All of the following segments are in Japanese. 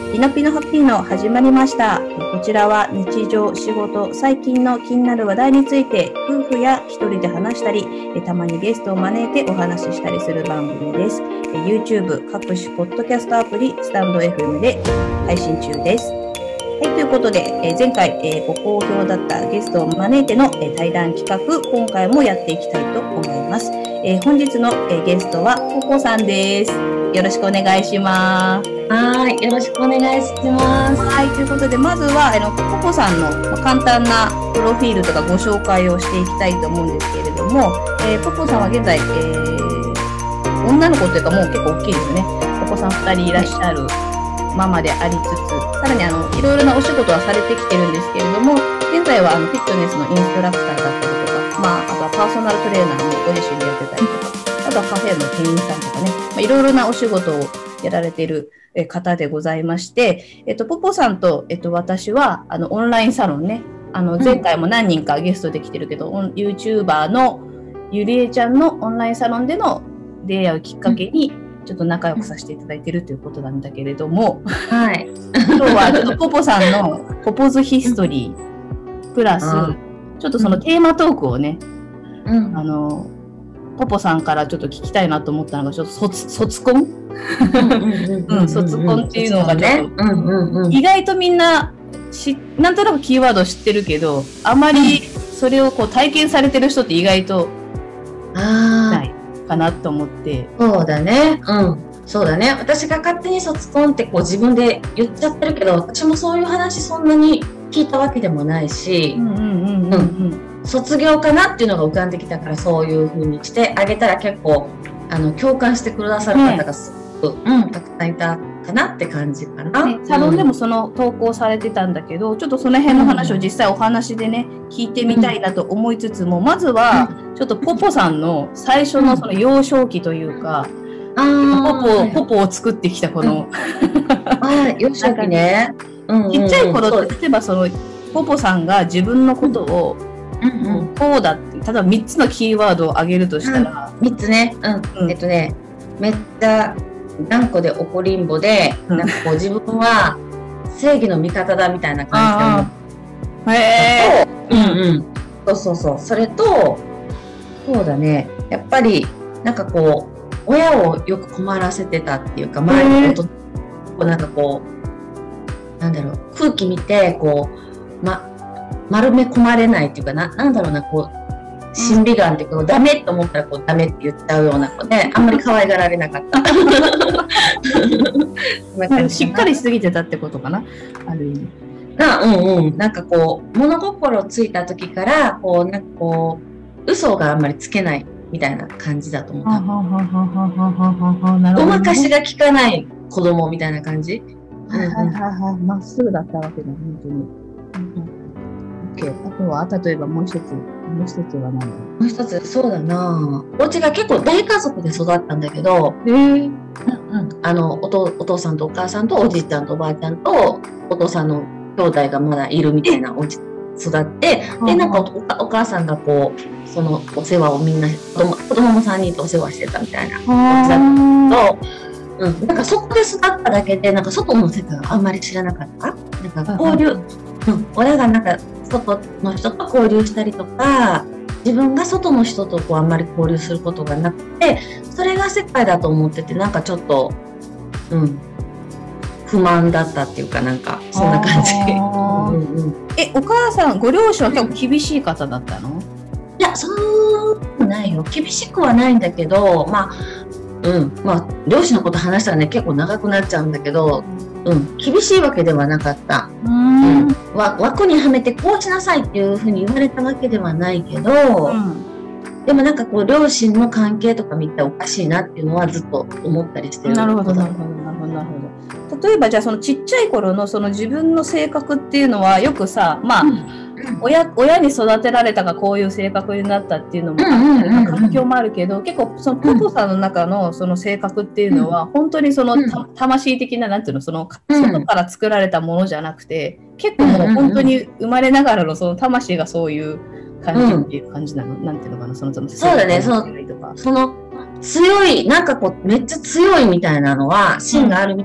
ピノピノハッピーの始まりました。こちらは日常、仕事、最近の気になる話題について夫婦や一人で話したり、たまにゲストを招いてお話ししたりする番組です。YouTube、各種ポッドキャストアプリ、スタンド FM で配信中です。はい、ということで、前回、ご好評だったゲストを招いての対談企画、今回もやっていきたいと思います。本日のゲストはポポさんです。よろしくお願いします。 はい、よろしくお願いします。 はい、ということで、まずはポポさんの簡単なプロフィールとかご紹介をしていきたいと思うんですけれども、ポポさんは現在、女の子というかもう結構大きいですよね。お子さん2人いらっしゃるママでありつつ、さらにいろいろなお仕事はされてきてるんですけれども、現在はフィットネスのインストラクターだったりとか、あとはパーソナルトレーナーもご自身でやってたりとか、あとはカフェの店員さんとかね、いろいろなお仕事をやられている方でございまして、ポポさんと、私はオンラインサロンね、前回も何人かゲストで来てるけど、YouTuber のゆりえちゃんのオンラインサロンでの出会うきっかけに、ちょっと仲良くさせていただいているということなんだけれども、 はい、 今日はちょっとポポさんのポポズヒストリープラス、ちょっとそのテーマトークをね、ポポさんからちょっと聞きたいなと思ったのが、ちょっと卒コン卒コンっていうのがね、意外とみんななんとなくキーワード知ってるけど、あまりそれをこう体験されてる人って意外とないかなと思って。 そうだね。そうだね。私が勝手に卒コンってこう自分で言っちゃってるけど、私もそういう話そんなに聞いたわけでもないし、卒業かなっていうのが浮かんできたから、そういう風にしてあげたら結構共感してくださる方がすごく、たくさんいたかなって感じかな。 サロンでもその投稿されてたんだけど、ちょっとその辺の話を実際お話でね、聞いてみたいなと思いつつも、まずはちょっとポポさんの最初のその幼少期というか、ポポを作ってきたこの幼少期ね。 ちっちゃい頃って、例えばそのポポさんが自分のことをこうだって、例えば3つのキーワードを挙げるとしたら、 3つね、めっちゃ頑固で怒りんぼで、なんかこう自分は正義の味方だみたいな感じで、そうそれと、そうだね、やっぱりなんかこう親をよく困らせてたっていうか、周りのことなんかこうなんだろう、空気見てこう丸め込まれないっていうかなんだろうな、こう審美眼っていうか、ダメと思ったらこうダメって言っちゃうような子で、あんまり可愛がられなかったしっかりしすぎてたってことかな、ある意味。 なんかこう物心ついた時からこうなんかこう嘘があんまりつけないみたいな感じだと思った。ごまかしが効かない子供みたいな感じ。 まっすぐだったわけだ、本当に。あとは例えばもう一つは何だろう。 もう一つ、そうだな。お家が結構大家族で育ったんだけど、お父さんとお母さんとおじいちゃんとおばあちゃんとお父さんの兄弟がまだいるみたいなお家で育って、でなんかお母さんがこうそのお世話をみんな子供も3人とお世話してたみたいなお家だったけど、なんかそこで育っただけでなんか外の世界はあんまり知らなかった。なんか交流、親がなんか外の人と交流したりとか、自分が外の人とこうあんまり交流することがなくて、それが世界だと思ってて、なんかちょっと不満だったっていうか、なんかそんな感じ。 お母さんご両親は結構厳しい方だったの？ いや、そうないよ。厳しくはないんだけど、両親のこと話したらね、結構長くなっちゃうんだけど、厳しいわけではなかった。枠にはめてこうしなさいっていうふうに言われたわけではないけど、でもなんかこう両親の関係とか見ておかしいなっていうのはずっと思ったりしてる。 なるほど。例えばじゃあそのちっちゃい頃のその自分の性格っていうのはよくさ、親に育てられたがこういう性格になったっていうのも環境もあるけど、結構そのポポさんの中のその性格っていうのは本当にその魂的な、なんていうの、その外から作られたものじゃなくて、結構もう本当に生まれながらのその魂がそういう感じっていう感じなの、なんていうのかな、そうだね、その強い、なんかこうめっちゃ強いみたいなのは芯があるみたいなの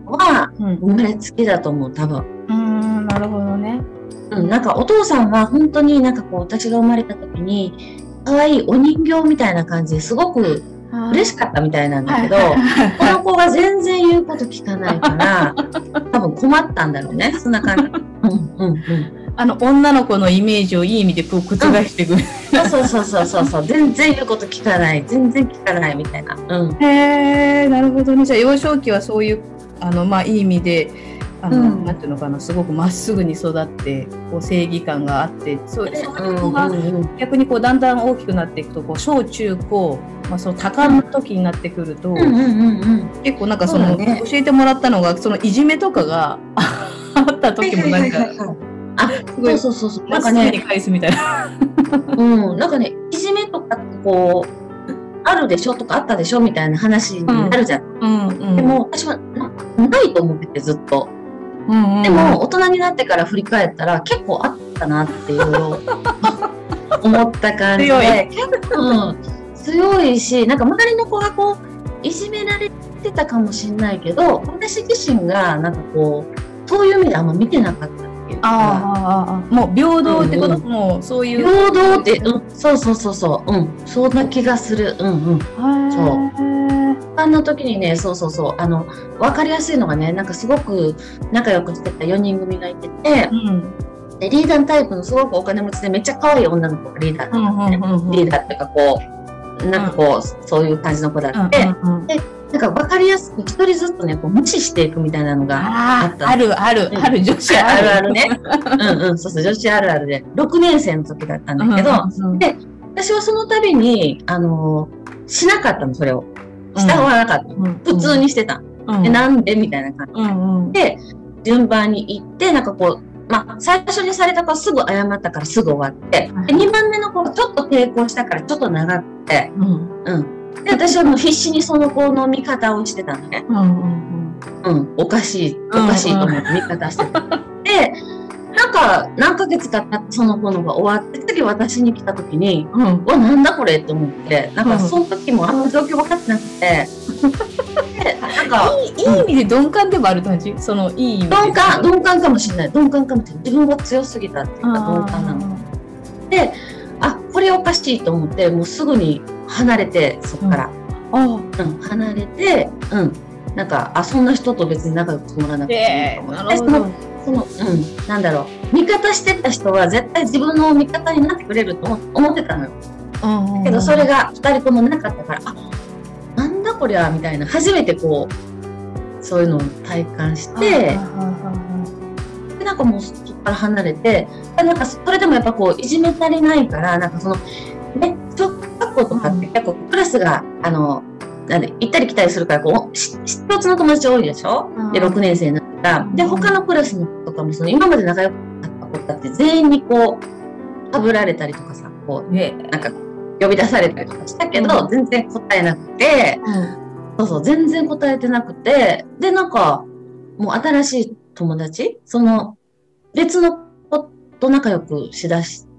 のは、生まれつきだと思う、多分。 なるほどね。 なんかお父さんは本当になんかこう、私が生まれた時に、可愛いお人形みたいな感じですごく嬉しかったみたいなんだけど、この子が全然言うこと聞かないから、多分困ったんだろうね、そんな感じ。 女の子のイメージをいい意味でこう覆していく。 そう、全然言うこと聞かない、全然聞かないみたいな。 へえ、なるほどね。じゃあ幼少期はそういういい意味でなんていうのかな、すごくまっすぐに育ってこう正義感があって、そういう子が逆にこうだんだん大きくなっていくとこう小中高、その多感な時になってくると、結構なんか教えてもらったのがそのいじめとかがあった時もなんか。 そう。 なんかね、返すみたいな。 なんかね、いじめとかこう、あるでしょとかあったでしょみたいな話になるじゃん。でも、私はないと思ってて、ずっと。でも、大人になってから振り返ったら、結構あったなっていうのを思った感じで、結構強いし、なんか周りの子がこう、いじめられてたかもしれないけど、私自身が、なんかこう、そういう目であんま見てなかった。 もう平等ってこと、もうそういう平等って、そう、そんな気がする。そう。あの時にね、わかりやすいのがね、なんかすごく仲良くしてた4人組がいてて、でリーダータイプのすごくお金持ちでめっちゃ可愛い女の子がリーダーだって、リーダーっていうかこう、なんかこう、そういう感じの子だって、でなんか分かりやすく一人ずつね、こう無視していくみたいなのがあった。 ある、女子あるね。そう、女子あるあるで、6年生の時だったんだけど、で、私はその度に、しなかったの、それを。従わなかった。普通にしてた。で、なんでみたいな感じで、順番に行って、なんかこう、最初にされた子はすぐ謝ったからすぐ終わって、で2番目の子がちょっと抵抗したからちょっと長くて、で、私はもう必死にその子の味方をしてたのね。おかしいと思って味方してた。で、なんか、何ヶ月か経ってその子のが終わって、次私に来た時に、なんだこれって思って、なんかその時もあんま状況分かってなくて、なんか、 いい意味で鈍感でもある感じ？その、いい意味で。 鈍感かもしれない。鈍感かもしれない。自分が強すぎたっていうか、鈍感なの。で、これおかしいと思って、もうすぐに離れて、そこから。離れて、なんか、そんな人と別に仲良くしてもらわなくていいと思って。なんだろう、味方してた人は絶対自分の味方になってくれると思ってたのよ。だけどそれが2人ともなかったから、なんだこりゃみたいな、初めてこうそういうのを体感して、でなんかもうそこから離れて、なんかそれでもやっぱこういじめ足りないから、なんかそのね、小学校とかって結構クラスがなんで行ったり来たりするからこう一つの友達多いでしょ。で6年生になったら、で他のクラスの子とかもその今まで仲良かった子だって全員にこうかぶられたりとかさ、こうなんか呼び出されたりとかしたけど、全然答えなくて、全然答えてなくて、でなんかもう新しい友達、その別の子と仲良くしだして、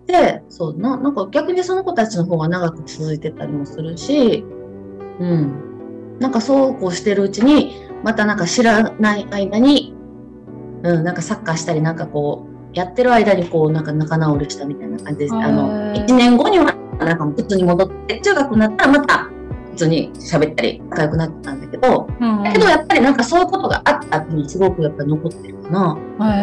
なんか逆にその子たちの方が長く続いてたりもするし。なんかそうこうしてるうちに、またなんか知らない間に、なんかサッカーしたりなんかこう、やってる間にこう、なんか仲直りしたみたいな感じです。1年後にはなんか普通に戻って、中学になったらまた普通に喋ったり仲良くなったんだけど、だけどやっぱりなんかそういうことがあったっていうのすごくやっぱり残ってるかな。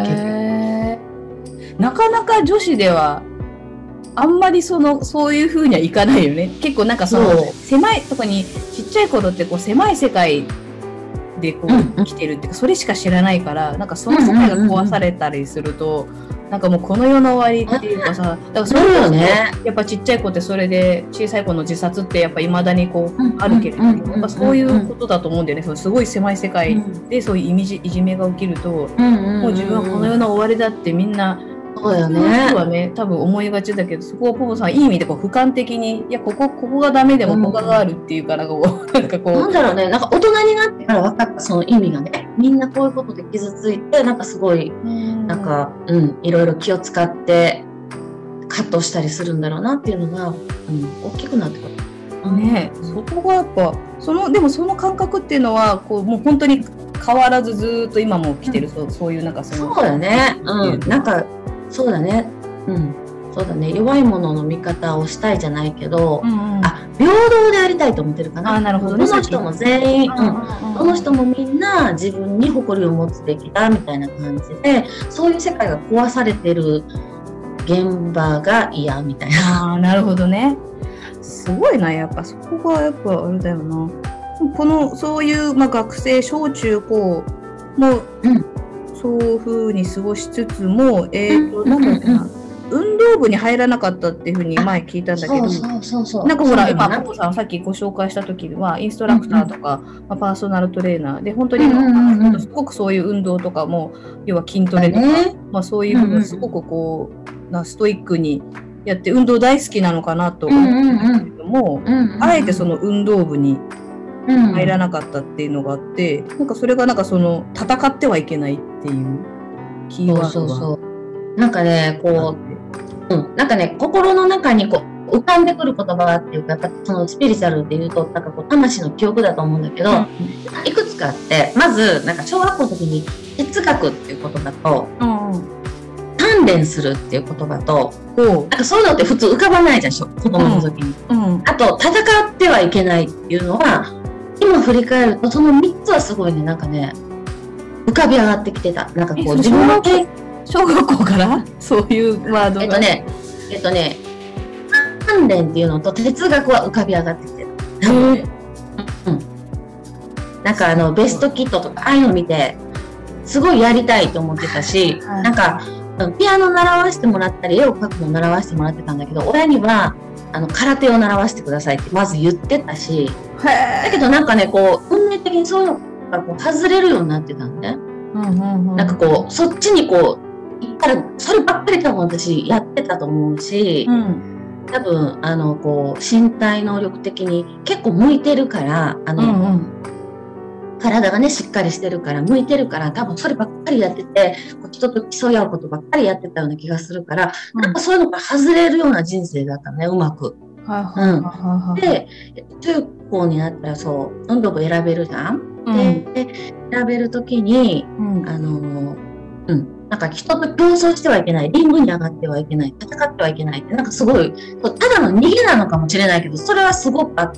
なかなか女子では、あんまりそういう風にはいかないよね。結構なんか狭い、特にちっちゃい頃ってこう狭い世界でこう生きてるっていうか、それしか知らないから、なんかその世界が壊されたりすると、なんかもうこの世の終わりっていうかさ、だからそれこそやっぱちっちゃい子ってそれで小さい子の自殺ってやっぱ未だにこうあるけれども、やっぱそういうことだと思うんだよね。すごい狭い世界でそういういじめが起きると、もう自分はこの世の終わりだってみんな、 そうだよね。 はね、多分思いがちだけど、そこをポポさんいい意味でこう俯瞰的に、いやここがダメでも他があるっていうからなんかこうなんだろうね、なんか大人になってから分かったその意味がね、みんなこういうことで傷ついて、なんかすごいなんかいろいろ気を使って葛藤したりするんだろうなっていうのが、大きくなってくる。 ね、そこがやっぱでもその感覚っていうのはこうもう本当に変わらずずーっと今も来てる、そういうなんかそうだね。なんか、そうだね。そうだね。弱いものの見方をしたいじゃないけど、平等でありたいと思ってるかな。 なるほどね。 どの人も全員、どの人もみんな自分に誇りを持つべきだみたいな感じで、そういう世界が壊されてる現場が嫌みたいな。 なるほどね。すごいな、やっぱそこがやっぱあれだよな。そういう、学生、小中高も、そういう風に過ごしつつも、なんだっけな、運動部に入らなかったっていうふうに前聞いたんだけど、なんかほら、今、ポポさんさっきご紹介した時は、インストラクターとか、パーソナルトレーナーで、本当にすごくそういう運動とかも、要は筋トレとか、そういう部分、すごくこう、ストイックにやって、運動大好きなのかなと思うんだけども、あえてその運動部に入らなかったっていうのがあって、なんかそれがなんか戦ってはいけないっていうキーワードが。 なんかね、こう、なんかね、心の中にこう浮かんでくる言葉っていうか、やっぱそのスピリチュアルっていうと、なんかこう魂の記憶だと思うんだけど、いくつかあって、まず、なんか小学校の時に哲学っていう言葉と、鍛錬するっていう言葉と、なんかそういうのって普通浮かばないじゃん、子供の時に。あと、戦ってはいけないっていうのは、今振り返ると、その3つはすごいね、なんかね、浮かび上がってきてた。なんかこう、自分の小学校からそういうワードが。 鍛錬っていうのと哲学は浮かび上がってきてる。なんかベストキットとかああいうの見て、すごいやりたいと思ってたし、なんか、ピアノ習わせてもらったり、絵を描くの習わせてもらってたんだけど、親には、空手を習わせてくださいってまず言ってたし、だけどなんかね、こう、運命的にそういうのがこう外れるようになってたんだね。なんかこう、そっちにこう、行ったら、そればっかり多分私やってたと思うし、多分、こう、身体能力的に結構向いてるから、体がね、しっかりしてるから、向いてるから、多分そればっかりやってて、人と競い合うことばっかりやってたような気がするから、なんかそういうのが外れるような人生だったね、うまく。で、中高になったらそう、運動部選べるじゃん。で、選べるときに、なんか人と競争してはいけない、リングに上がってはいけない、戦ってはいけないって、なんかすごい、ただの逃げなのかもしれないけど、それはすごくあって、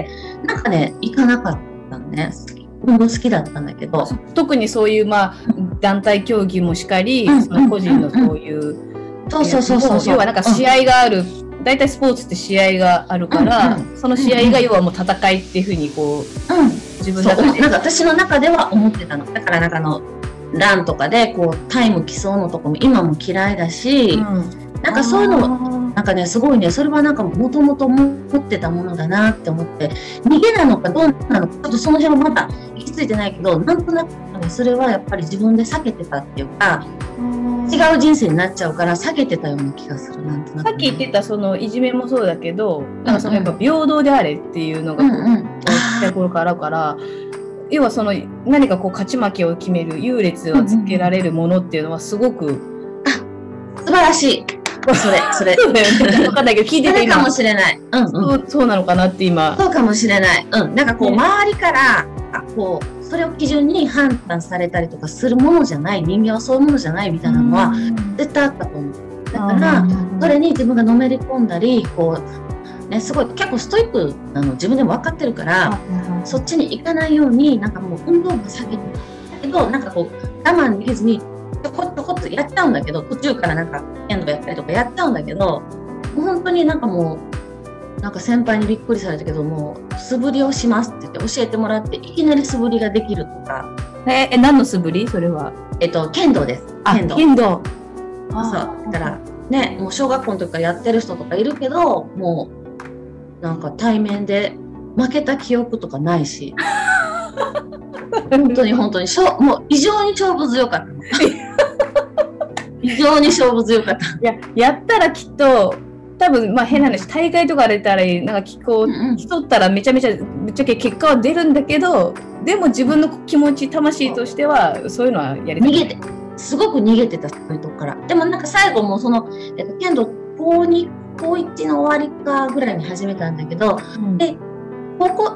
なんかね、行かなかったのね。運動好きだったんだけど。 特にそういう、団体競技もしかり、その個人のそういう、要はなんか試合がある、大体スポーツって試合があるから、その試合が要はもう戦いっていうふうにこう、自分の中で。 なんか私の中では思ってたの。だからなんかランとかでこうタイム競うのとかも今も嫌いだし、なんかそういうのなんかねすごいね、それはなんかもともと持ってたものだなって思って、逃げなのかどうなのかちょっとその辺はまだ行き着いてないけど、なんとなくそれはやっぱり自分で避けてたっていうか、違う人生になっちゃうから避けてたような気がする。なんとなく、 さっき言ってたそのいじめもそうだけど、なんかそのやっぱ平等であれっていうのがちっちゃい頃からあるから、要はその何かこう勝ち負けを決める優劣をつけられるものっていうのはすごく、 素晴らしい。それ。 そうだよね。わかんないけど聞いてて今。かもしれない。 そうなのかなって今。 そうかもしれない。なんかこう周りからこうそれを基準に判断されたりとかするものじゃない、人間はそういうものじゃないみたいなのは絶対あったと思う。だからそれに自分がのめり込んだり、こうね、すごい結構ストイックなの自分でも分かってるから、そっちに行かないようになんかもう運動部下げてだけど、なんかこう我慢できずにちょこっとやっちゃうんだけど、途中からなんか剣道やったりとかやっちゃうんだけど、もう本当になんかもうなんか先輩にびっくりされたけど、もう素振りをしますって言って教えてもらって、いきなり素振りができるとか。 何の素振り？それは剣道です。 剣道。 そうだからね、もう小学校の時からやってる人とかいるけど、もうなんか対面で負けた記憶とかないし本当にもう異常に勝負強かった異常に勝負強かった。 やったらきっと多分変な話、大会とか出たらなんか競ったらめちゃけ結果は出るんだけど、でも自分の気持ち魂としてはそういうのはやりたい。 すごく逃げてた、そういうとこから。でもなんか最後もその剣道高2高1の終わりかぐらいに始めたんだけど、で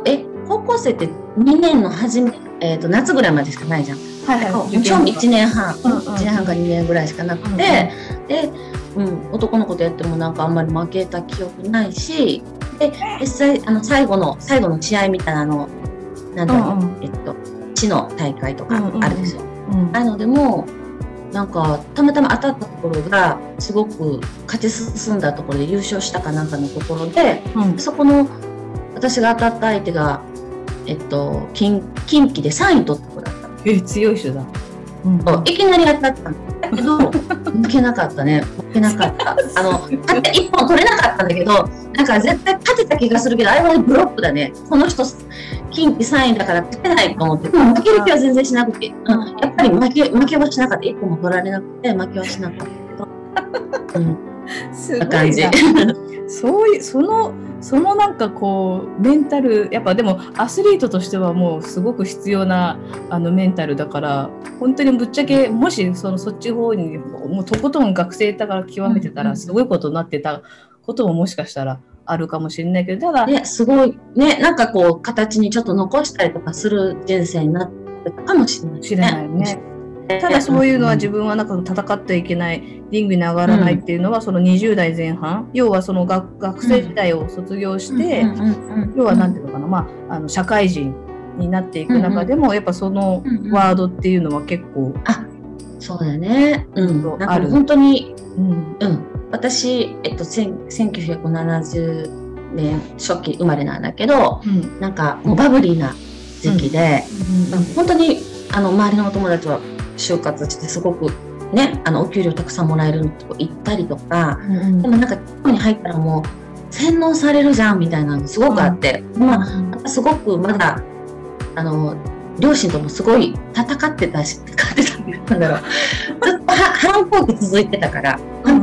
高校生って2年の初め、夏ぐらいまでしかないじゃん。 はいはい。 ちょうど1年半、1年半か2年ぐらいしかなくて、で、男の子とやってもなんかあんまり負けた記憶ないし、で、実際、最後の試合みたいななんだろう、市の大会とかあるでしょ。あのでも、なんか、たまたま当たったところが、すごく勝ち進んだところで優勝したかなんかのところで、そこの、私が当たった相手が、近畿で3位取った子だった。 強い人だ。 いきなり当たったんだけど、負けなかったね。負けなかった。一本取れなかったんだけど、なんか絶対勝てた気がするけど、あれはブロックだね。この人、近畿3位だから勝てないと思って、負ける気は全然しなくて、やっぱり負けはしなかった。一本も取られなくて、負けはしなかったけど。 すごい感じ。そういう、そのなんかこう、メンタル、やっぱでもアスリートとしてはもうすごく必要なメンタルだから、本当にぶっちゃけ、もしそっち方に、もうとことん学生だから極めてたら、すごいことになってたことももしかしたらあるかもしれないけど、ただ。 ね、すごい、ね、なんかこう、形にちょっと残したりとかする人生になってたかもしれないね。 知れないね。ただそういうのは自分はなんか戦ってはいけない、リングに上がらないっていうのはその20代前半、要はその学生時代を卒業して、要はなんていうのかな、社会人になっていく中でも、やっぱそのワードっていうのは結構、 そうだね。なんか本当に、私、1970年初期生まれなんだけど、なんかもうバブリーな時期で、本当に周りのお友達は就活してすごくね、お給料たくさんもらえるとこ行ったりとか、でもなんかここに入ったらもう洗脳されるじゃんみたいなのすごくあって、すごくまだ両親ともすごい戦ってたし、なんだろう、ずっと反抗期続いてたから、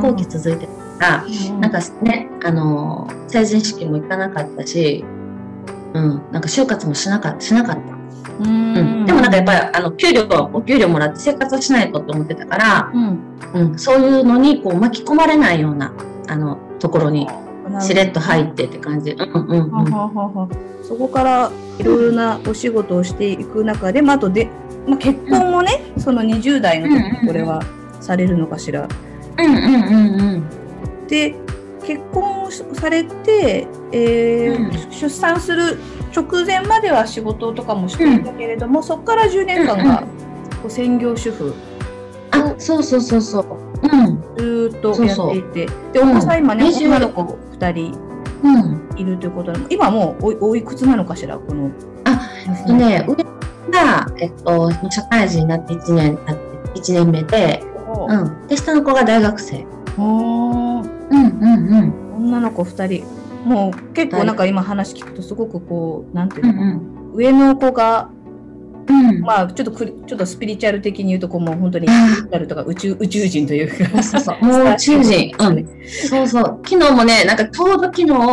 なんかね、成人式も行かなかったし、なんか就活もしなかった。でもなんかやっぱりお給料もらって生活をしないとって思ってたから、そういうのにこう巻き込まれないようなところにしれっと入ってって感じ。 そこからいろいろなお仕事をしていく中で、あとで、結婚もね、その20代の時これはされるのかしら。で、結婚をされて、出産する直前までは仕事とかもしていたけれども、そこから10年間が専業主婦。 そう。ずーっとやっていて。で、お子さん今ね、女の子2人いるということで、今もうおいくつなのかしら、この。 上が、社会人になって1年目で、で、下の子が大学生。 女の子2人。もう結構なんか今話聞くとすごくこう、なんていうのかな。上の子が、ちょっとスピリチュアル的に言うと、こうもう本当にスピリチュアルとか宇宙人というか。 もう宇宙人。そう。昨日もね、なんかちょうど昨日、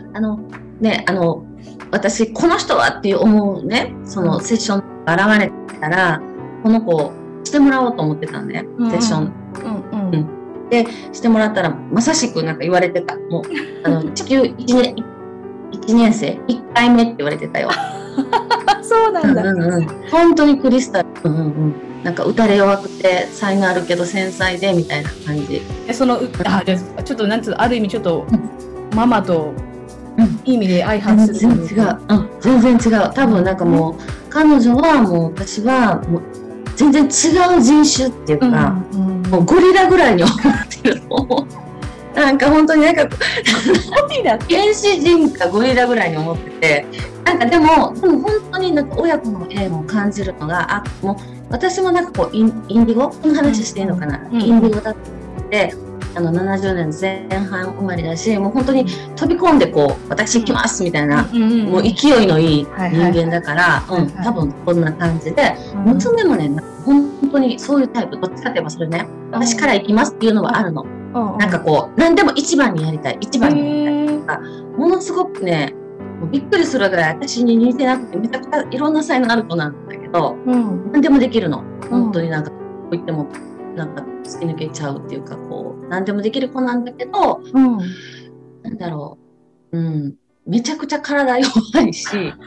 私、この人はって思うね、そのセッションが現れたら、この子してもらおうと思ってたんね、セッション。で、してもらったら、まさしくなんか言われてた。もう、地球1年生、1回目って言われてたよ。 そうなんだ。 本当にクリスタル。なんか打たれ弱くて、才能あるけど繊細で、みたいな感じ。 ちょっとなんつうの、ある意味ちょっと、ママと、いい意味で相反する。 全然違う。多分なんかもう、彼女はもう、私はもう、全然違う人種っていうか、もうゴリラぐらいに思ってると思う。なんか本当になんか、原始人かゴリラぐらいに思ってて、なんかでも本当になんか親子の縁を感じるのが、もう私もなんかこう、インディゴこの話していいのかな、インディゴだって、70年前半生まれだし、もう本当に飛び込んでこう、私行きますみたいな、もう勢いのいい人間だから、多分こんな感じで、娘もね、本当にそういうタイプ、どっちかといえばそれね、私から行きますっていうのはあるの。なんかこう、何でも一番にやりたいとか、ものすごくね、びっくりするぐらい私に似てなくて、めちゃくちゃいろんな才能ある子なんだけど、何でもできるの。本当になんか、こう言っても、なんか突き抜けちゃうっていうか、こう、何でもできる子なんだけど、なんだろう、めちゃくちゃ体弱いし、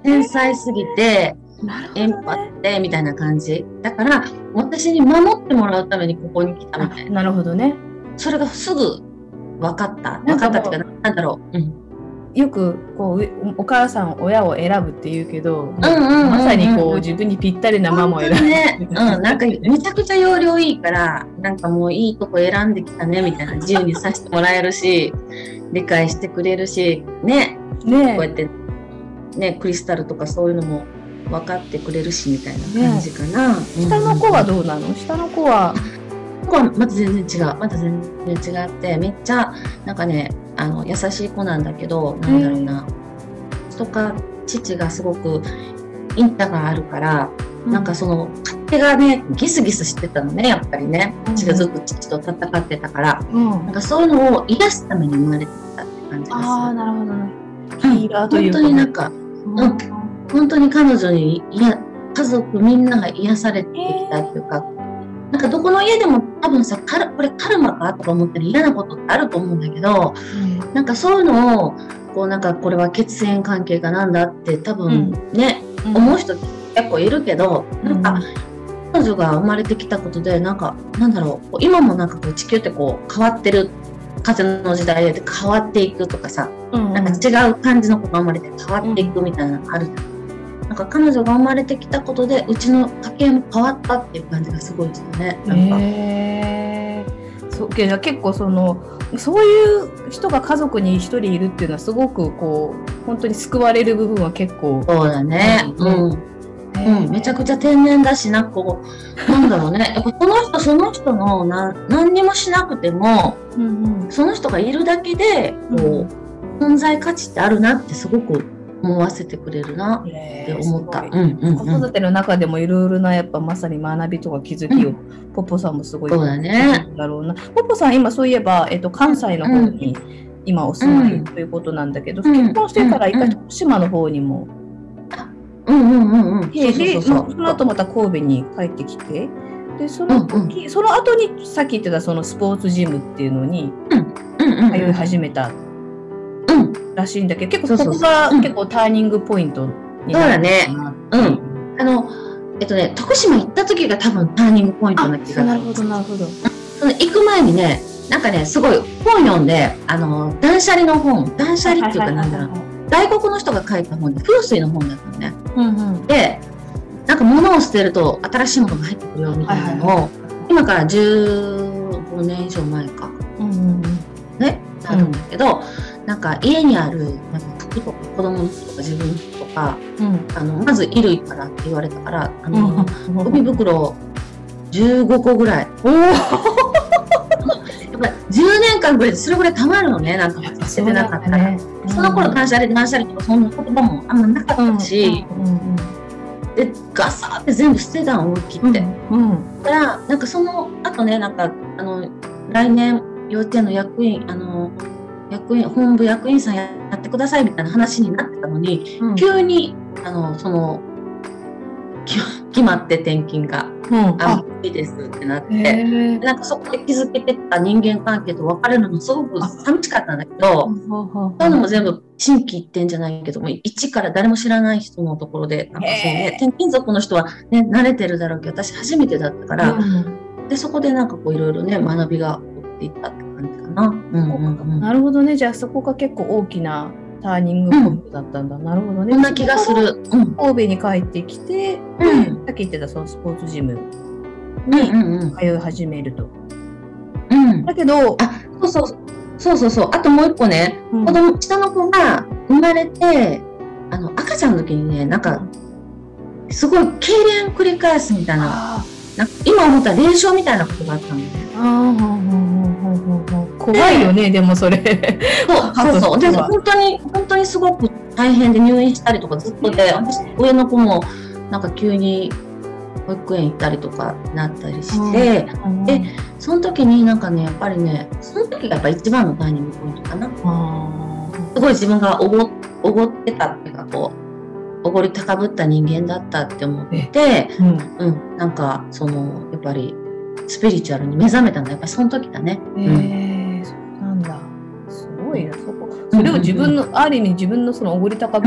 天才すぎて、エンパってみたいな感じ。だから、私に守ってもらうためにここに来たみたいな。 なるほどね。 それがすぐ分かった。分かったっていうか、なんだろう。 よくこうお母さん親を選ぶって言うけど、まさにこう自分にぴったりなママを選ぶ、 ね、なんかめちゃくちゃ要領いいから、なんかもういいとこ選んできたねみたいな、自由にさせてもらえるし理解してくれるしね、こうやってねクリスタルとかそういうのも分かってくれるしみたいな感じかな。 下の子はどうなの？下の子はまた全然違う。また全然違って、めっちゃなんかね優しい子なんだけど、なんだろうな、とか父がすごくインタがあるから、なんかその勝手がねギスギスしてたのね、やっぱりね。父がずっと父と戦ってたから、なんかそういうのを癒すために生まれてたって感じです。 ああ、なるほどね。ヒーラーというか、 本当になんか、本当に彼女に家族みんなが癒されてきたっていうか、なんかどこの家でも多分さ、これカルマかとか思ったら嫌なことってあると思うんだけど、なんかそういうのをこうなんかこれは血縁関係かなんだって多分ね、思う人結構いるけど、なんか彼女が生まれてきたことでなんかなんだろう、今もなんかこう地球ってこう変わってる、風の時代で変わっていくとかさ、なんか違う感じの子が生まれて変わっていくみたいなのあるじゃん。なんか彼女が生まれてきたことでうちの家系も変わったっていう感じがすごいですよね。なんかじゃあ結構そういう人が家族に一人いるっていうのはすごくこう本当に救われる部分は結構。 そうだね。めちゃくちゃ天然だし、なんかこうなんだろうね。やっぱその人の何にもしなくても、その人がいるだけでこう存在価値ってあるなってすごく思わせてくれるなって思った。 子育ての中でもいろいろなやっぱまさに学びとか気づきを、ポポさんもすごいそうだね。 だろうな。ポポさん今そういえば、関西の方に今お住まいということなんだけど、結婚してから一回徳島の方にもその後また神戸に帰ってきて、でその後にさっき言ってたそのスポーツジムっていうのに通い始めたらしいんだけど、結構ここが結構ターニングポイントになるかな。 徳島行った時が多分ターニングポイントな気がする。 なるほどなるほど。 行く前にね、なんかねすごい本読んで、断捨離の本、断捨離っていうかなんだろう、外国の人が書いた本で風水の本だったのね。で、なんか物を捨てると新しいものが入ってくるよみたいなのを、今から15年以上前かねあるんだけど、なんか家にあるなんか服とか子供の服とか自分の服とか、まず衣類からって言われたから、ゴミ袋15個ぐらい。やっぱ10年間ぐらいでそれぐらいたまるのね、なんか捨ててなかったら。その頃断捨離とかそんな言葉もあんまなかったし、でガサーって全部捨てたの思い切って。だからなんかその後ね、なんか来年幼稚園の役員本部役員さんやってくださいみたいな話になってたのに、急に決まって転勤が、いいですってなって、なんかそこで築けてた人間関係と別れるのすごく寂しかったんだけど、そういうのも全部心機一転じゃないけども、一から誰も知らない人のところで、なんかそうね、転勤族の人はね慣れてるだろうけど、私初めてだったから、でそこでなんかこういろいろね学びが起こっていったって感じかな。 なるほどね。じゃあそこが結構大きなターニングポイントだったんだ。なるほどね。 そんな気がする。 神戸に帰ってきて、さっき言ってたそのスポーツジムに通い始めると。だけど、 そう。あともう一個ね、下の子が生まれて、赤ちゃんの時にね、なんかすごい痙攣繰り返すみたいな、なんか今思ったら霊障みたいなことがあったのね。 怖いよね、でもそれ。 そう。で、本当にすごく大変で入院したりとかずっとで、私上の子もなんか急に保育園行ったりとかなったりして、で、その時になんかね、やっぱりね、その時がやっぱ一番のターニングポイントかな。すごい自分がおごってたっていうか、こう、おごり高ぶった人間だったって思って、なんか、やっぱり、スピリチュアルに目覚めたのはやっぱりその時だね。 そうなんだ。すごいな、そこ。それをある意味自分のそのおごり高ぶるとかさ、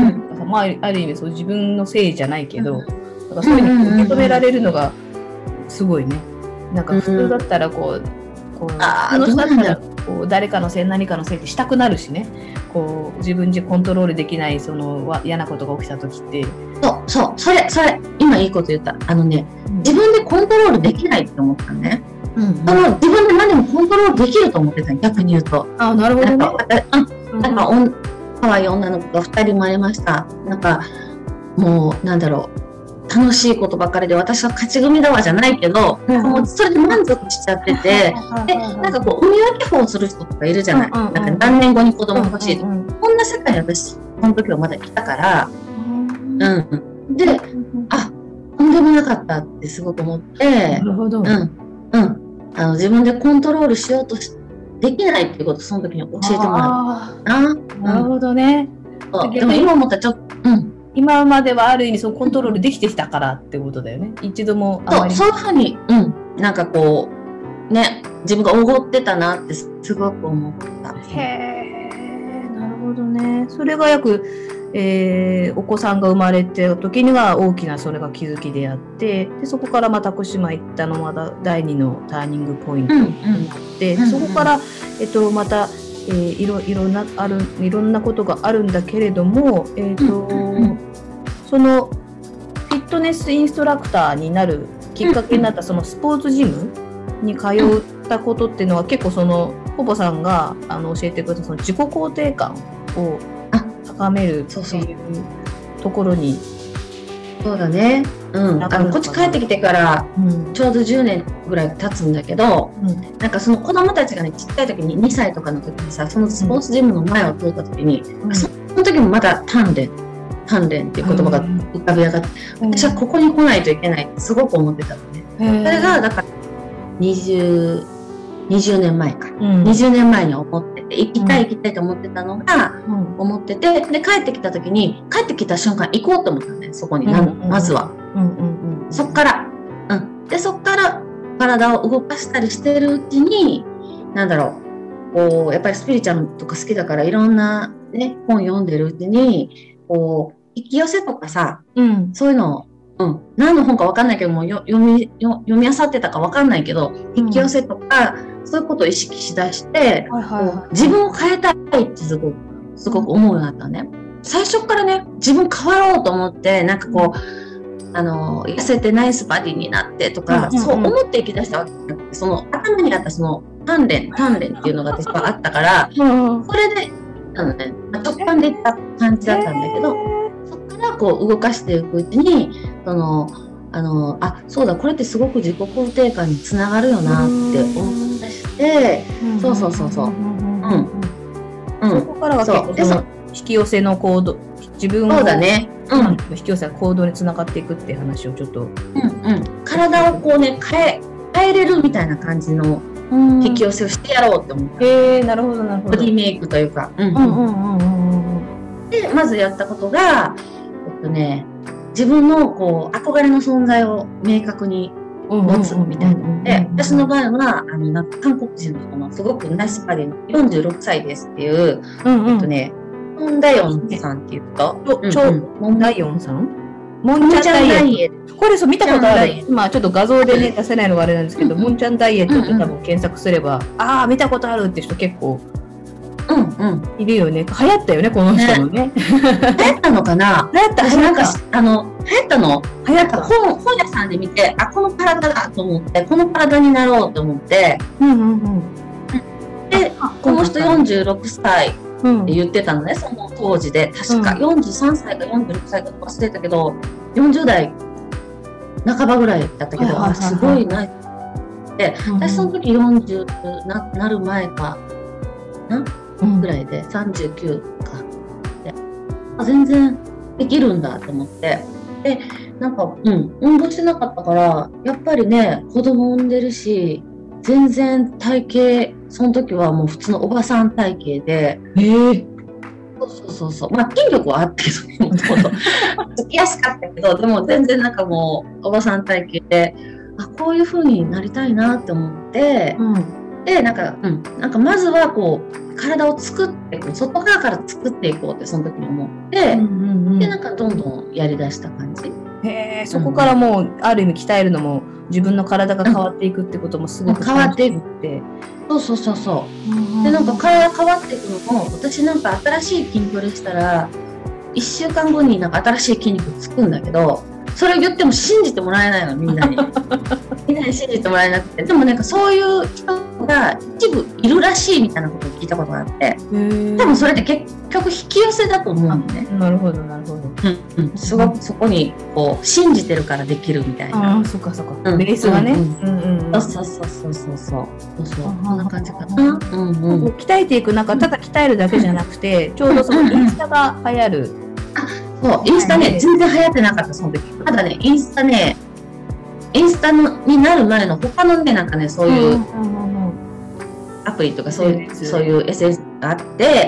まあ、ある意味そう自分のせいじゃないけど、だからそういうふうに受け止められるのがすごいね。なんか普通だったらこう普通の人だったらこう誰かのせい何かのせいってしたくなるしね。こう自分でコントロールできないその嫌なことが起きた時って。 それ今いいこと言った。自分でコントロールできないって思ったね。自分で何でもコントロールできると思ってた。逆に言うと。 あ、なるほどね。 なんか可愛い女の子が2人生まれました。なんかもうなんだろう、楽しいことばかりで私は勝ち組だわじゃないけど、もうそれで満足しちゃってて、でなんかこう産み分け法をする人とかいるじゃない。なんか何年後に子供欲しいとか、こんな世界に私その時はまだ来たから、でとんでもなかったってすごく思って、 なるほど。 自分でコントロールしようとできないっていうことをその時に教えてもらった。 なるほどね。 でも今思ったらちょっと、 今まではある意味そうコントロールできてきたからってことだよね。一度もそういうふうに、なんかこうね、自分がおごってたなってすごく思った。 へー、なるほどね。それが約お子さんが生まれて時には大きなそれが気づきであって、でそこからまた徳島行ったのは第2のターニングポイントになって、そこからまた、いろんなことがあるんだけれども、そのフィットネスインストラクターになるきっかけになったそのスポーツジムに通ったことっていうのは結構そのポポさんが教えてくれたその自己肯定感を高めるっていうところに。 そうだね。こっち帰ってきてからちょうど10年ぐらい経つんだけど、なんかその子供たちがね、ちっちゃい時に2歳とかの時にさ、そのスポーツジムの前を通った時に、その時もまだ鍛錬っていう言葉が浮かび上がって、私はここに来ないといけないってすごく思ってたのね。それがだから20年前か、20年前に思ってて、行きたいと思ってたのが、思ってて、で帰ってきた時に帰ってきた瞬間行こうと思ったのね、そこに、まずは。そっから、でそっから体を動かしたりしてるうちに、なんだろう、こうやっぱりスピリチュアルとか好きだからいろんなね本読んでるうちに、こう引き寄せとかさ、そういうのを何の本か分かんないけども読み漁ってたか分かんないけど、引き寄せとか、そういうことを意識しだして、自分を変えたいってすごく思うようになったね。最初からね、自分変わろうと思って、なんかこう痩せてナイスバディになってとか、そう思っていきだしたわけじゃなくて、その頭にあったその鍛錬っていうのが私はあったから、それで直感でいった感じだったんだけど、そこからこう動かしていくうちに、そうだ、これってすごく自己肯定感につながるよなって思い出して、そう。そこからは結構その引き寄せの行動、自分をそうだね、 引き寄せの行動につながっていくっていう話をちょっと、 体をこうね変えれるみたいな感じの引き寄せをしてやろうって思った。 なるほどなるほど。 ボディメイクというか。でまずやったことが、自分のこう憧れの存在を明確に持つみたいなので、私の場合はなんか韓国人の人のすごくナイスバディの46歳ですっていう、モンダヨンさんっていう人、 モンダヨンさん、 モンちゃんダイエット。 これ見たことある。今ちょっと画像でね出せないのがあれなんですけど、モンちゃんダイエットって多分検索すれば、見たことあるって人結構いるよね。流行ったよね、この人もね。 流行ったのかな。 流行った。 なんか流行ったの。本屋さんで見て、この体だと思って、この体になろうと思って、でこの人46歳って言ってたのね、その当時で。確か43歳か46歳か忘れたけど、40代半ばぐらいだったけど、すごいなって。私その時40なる前かなぐらいで、39かで、全然できるんだと思って、でなんか運動してなかったから、やっぱりね子供産んでるし、全然体型その時はもう普通のおばさん体型で、そう筋力はあったけどね、もともとつきやすかったけど、でも全然なんかもうおばさん体型で、こういう風になりたいなって思って、 で、なんかまずはこう、体を作っていく、外側から作っていこうってその時に思って、で、なんかどんどんやりだした感じ。 へえ、そこからもう、ある意味鍛えるのも、自分の体が変わっていくってこともすごく変わっていくって。そう。で、なんか体変わっていくのも、私なんか新しい筋トレしたら、1週間後になんか新しい筋肉つくんだけど、それを言っても信じてもらえないの、みんなに。みんなに信じてもらえなくて。でもなんかそういう人が一部いるらしいみたいなことを聞いたことがあって、多分それって結局引き寄せだと思うんだね。 なるほど。 すごくそこにこう信じてるからできるみたいな。 そっか。ベースがね。 そう。こんな感じかな。 鍛えていく中、ただ鍛えるだけじゃなくて、ちょうどそのインスタが流行る。 そう、インスタね、全然流行ってなかった、その時。ただね、インスタになる前の他のね、なんかね、そういうアプリとかそういう SNS があって、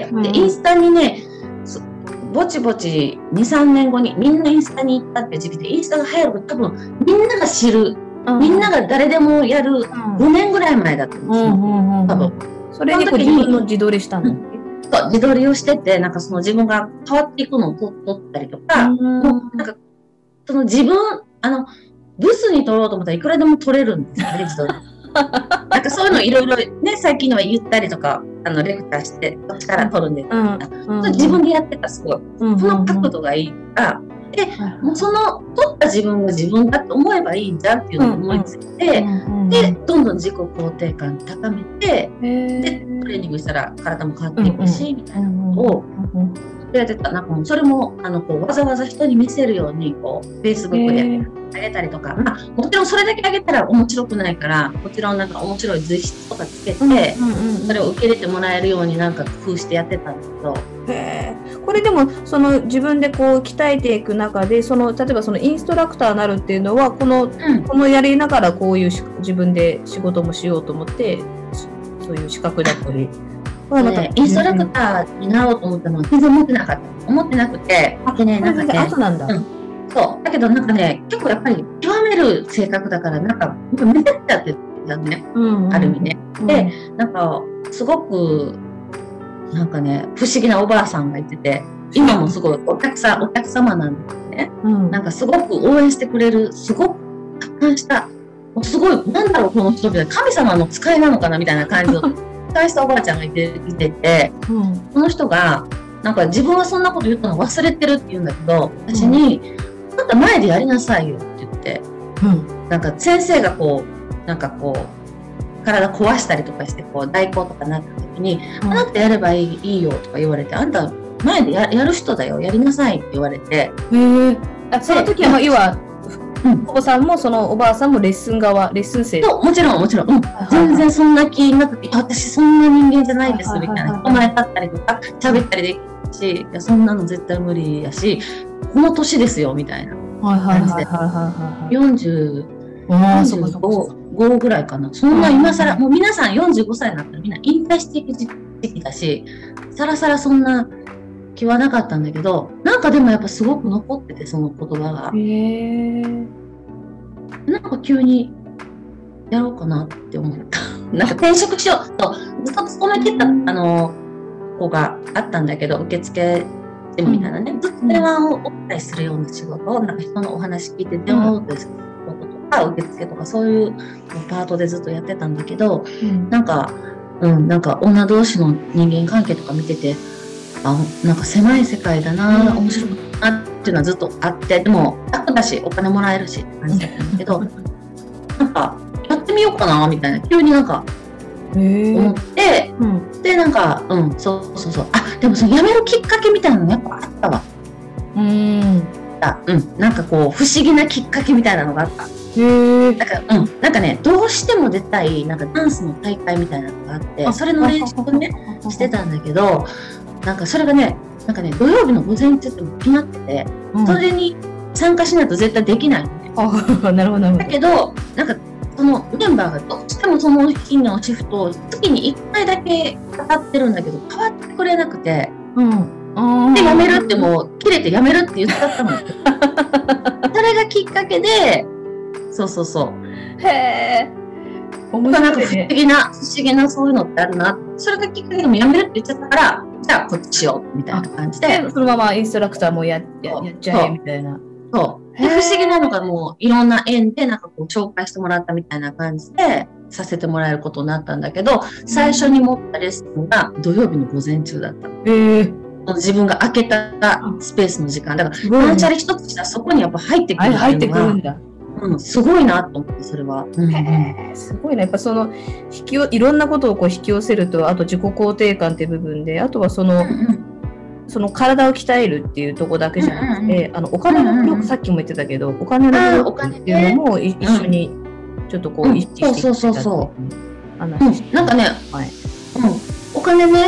で、インスタにね、ぼちぼち2、3年後にみんなインスタに行ったって時期で、インスタが流行る多分みんなが知る、みんなが誰でもやる5年ぐらい前だったんですよ。多分。 それに自分の自撮りしたの。 自撮りをしてて、なんかその自分が変わっていくのを撮ったりとか、なんかその自分、ブスに撮ろうと思ったらいくらでも撮れるんですよね、自撮り。なんかそういうのいろいろね、最近のは言ったりとか、レクチャーして、どっちから撮るんで、自分でやってた、すごい。その角度がいいから、で、もうその撮った自分が自分だって思えばいいじゃんっていうのを思いついて、で、どんどん自己肯定感高めて、で、トレーニングしたら体も変わっていくし、みたいなことをやってた。なんかもうそれも、こうわざわざ人に見せるように、こう、Facebook であげたりとか、もちろんそれだけあげたら面白くないから、もちろんなんか面白い随筆とかつけて、それを受け入れてもらえるようになんか工夫してやってたんだけど。 これでも、自分でこう鍛えていく中で、例えばそのインストラクターになるっていうのは、このやりながらこういう自分で仕事もしようと思って、そういう資格だったり。 インストラクターになろうと思ったのは全然思ってなかった。思ってなくて。 でね、なんかね、後なんだ。 そう。だけどなんかね、結構やっぱり極める性格だから、なんか、めてっちゃってたね。ある意味ね。で、なんか、すごく、なんかね、不思議なおばあさんがいてて、今もすごいお客様なんですね。なんかすごく応援してくれる、すごく達観した、すごい、なんだろう、この人みたいな、神様の使いなのかなみたいな感じの。大したおばあちゃんがいてて、その人が、なんか自分はそんなこと言ったの忘れてるって言うんだけど、私に、あんた前でやりなさいよって言って、なんか先生がこう、なんかこう、体壊したりとかして、こう、代行とかなった時に、あなたやればいいよとか言われて、あんた前でやる人だよ、やりなさいって言われて。 その時は、要は、お子さんもそのおばあさんもレッスン生。 もちろん。全然そんな気なくて、私そんな人間じゃないですみたいな。人前立ったりとか、喋ったりできるし、いやそんなの絶対無理やし、この年ですよみたいな感じで。45ぐらいかな。そんな今更、もう皆さん45歳になったらみんな引退していく時期だし、さらさらそんな気はなかったんだけど、なんかでもやっぱすごく残ってて、その言葉が。なんか急にやろうかなって思った。なんか転職しようと、ずっと勤めてた、子があったんだけど、受付でみたいなね、ずっと電話をおったりするような仕事を、なんか人のお話聞いて電話をおったりすることとか、受付とかそういうパートでずっとやってたんだけど、なんか女同士の人間関係とか見てて、なんか狭い世界だな、面白いなっていうのはずっとあって、でも楽だしお金もらえるしって感じだったんだけど、なんかやってみようかなみたいな、急になんか思って、でなんかそうでもその辞めるきっかけみたいなのやっぱあったわ。なんかこう不思議なきっかけみたいなのがあった。なんかね、どうしても出たいなんかダンスの大会みたいなのがあって、それの練習をねしてたんだけど、なんかそれがね、土曜日の午前中って決まってて、それに参加しないと絶対できないのね。 なるほど。 だけど、なんかそのメンバーがどうしてもその日のシフトを月に1回だけ当たってるんだけど、変わってくれなくて、で、辞めるってもう、切れて辞めるって言っちゃったの。それがきっかけで、そう。 へ面なんか白いね。 不思議なそういうのってあるな。それがきっかけでもやめるって言っちゃったから、じゃあこっちしようみたいな感じで。 で、そのままインストラクターもやっちゃえみたいな。 そう。で、不思議なのがもういろんな縁でなんかこう紹介してもらったみたいな感じでさせてもらえることになったんだけど、最初に持ったレッスンが土曜日の午前中だったの。自分が空けたスペースの時間。だから、マンチャリ一つしたらそこにやっぱ入ってくる。 入ってくるんだ。 すごいなと思って、それは。 すごいね。やっぱその、いろんなことをこう引き寄せると、あと自己肯定感っていう部分で、あとはその体を鍛えるっていうところだけじゃなくて、お金のブロック、さっきも言ってたけど、お金のブロックっていうのも一緒にちょっとこう意識してそう。なんかね、お金ね、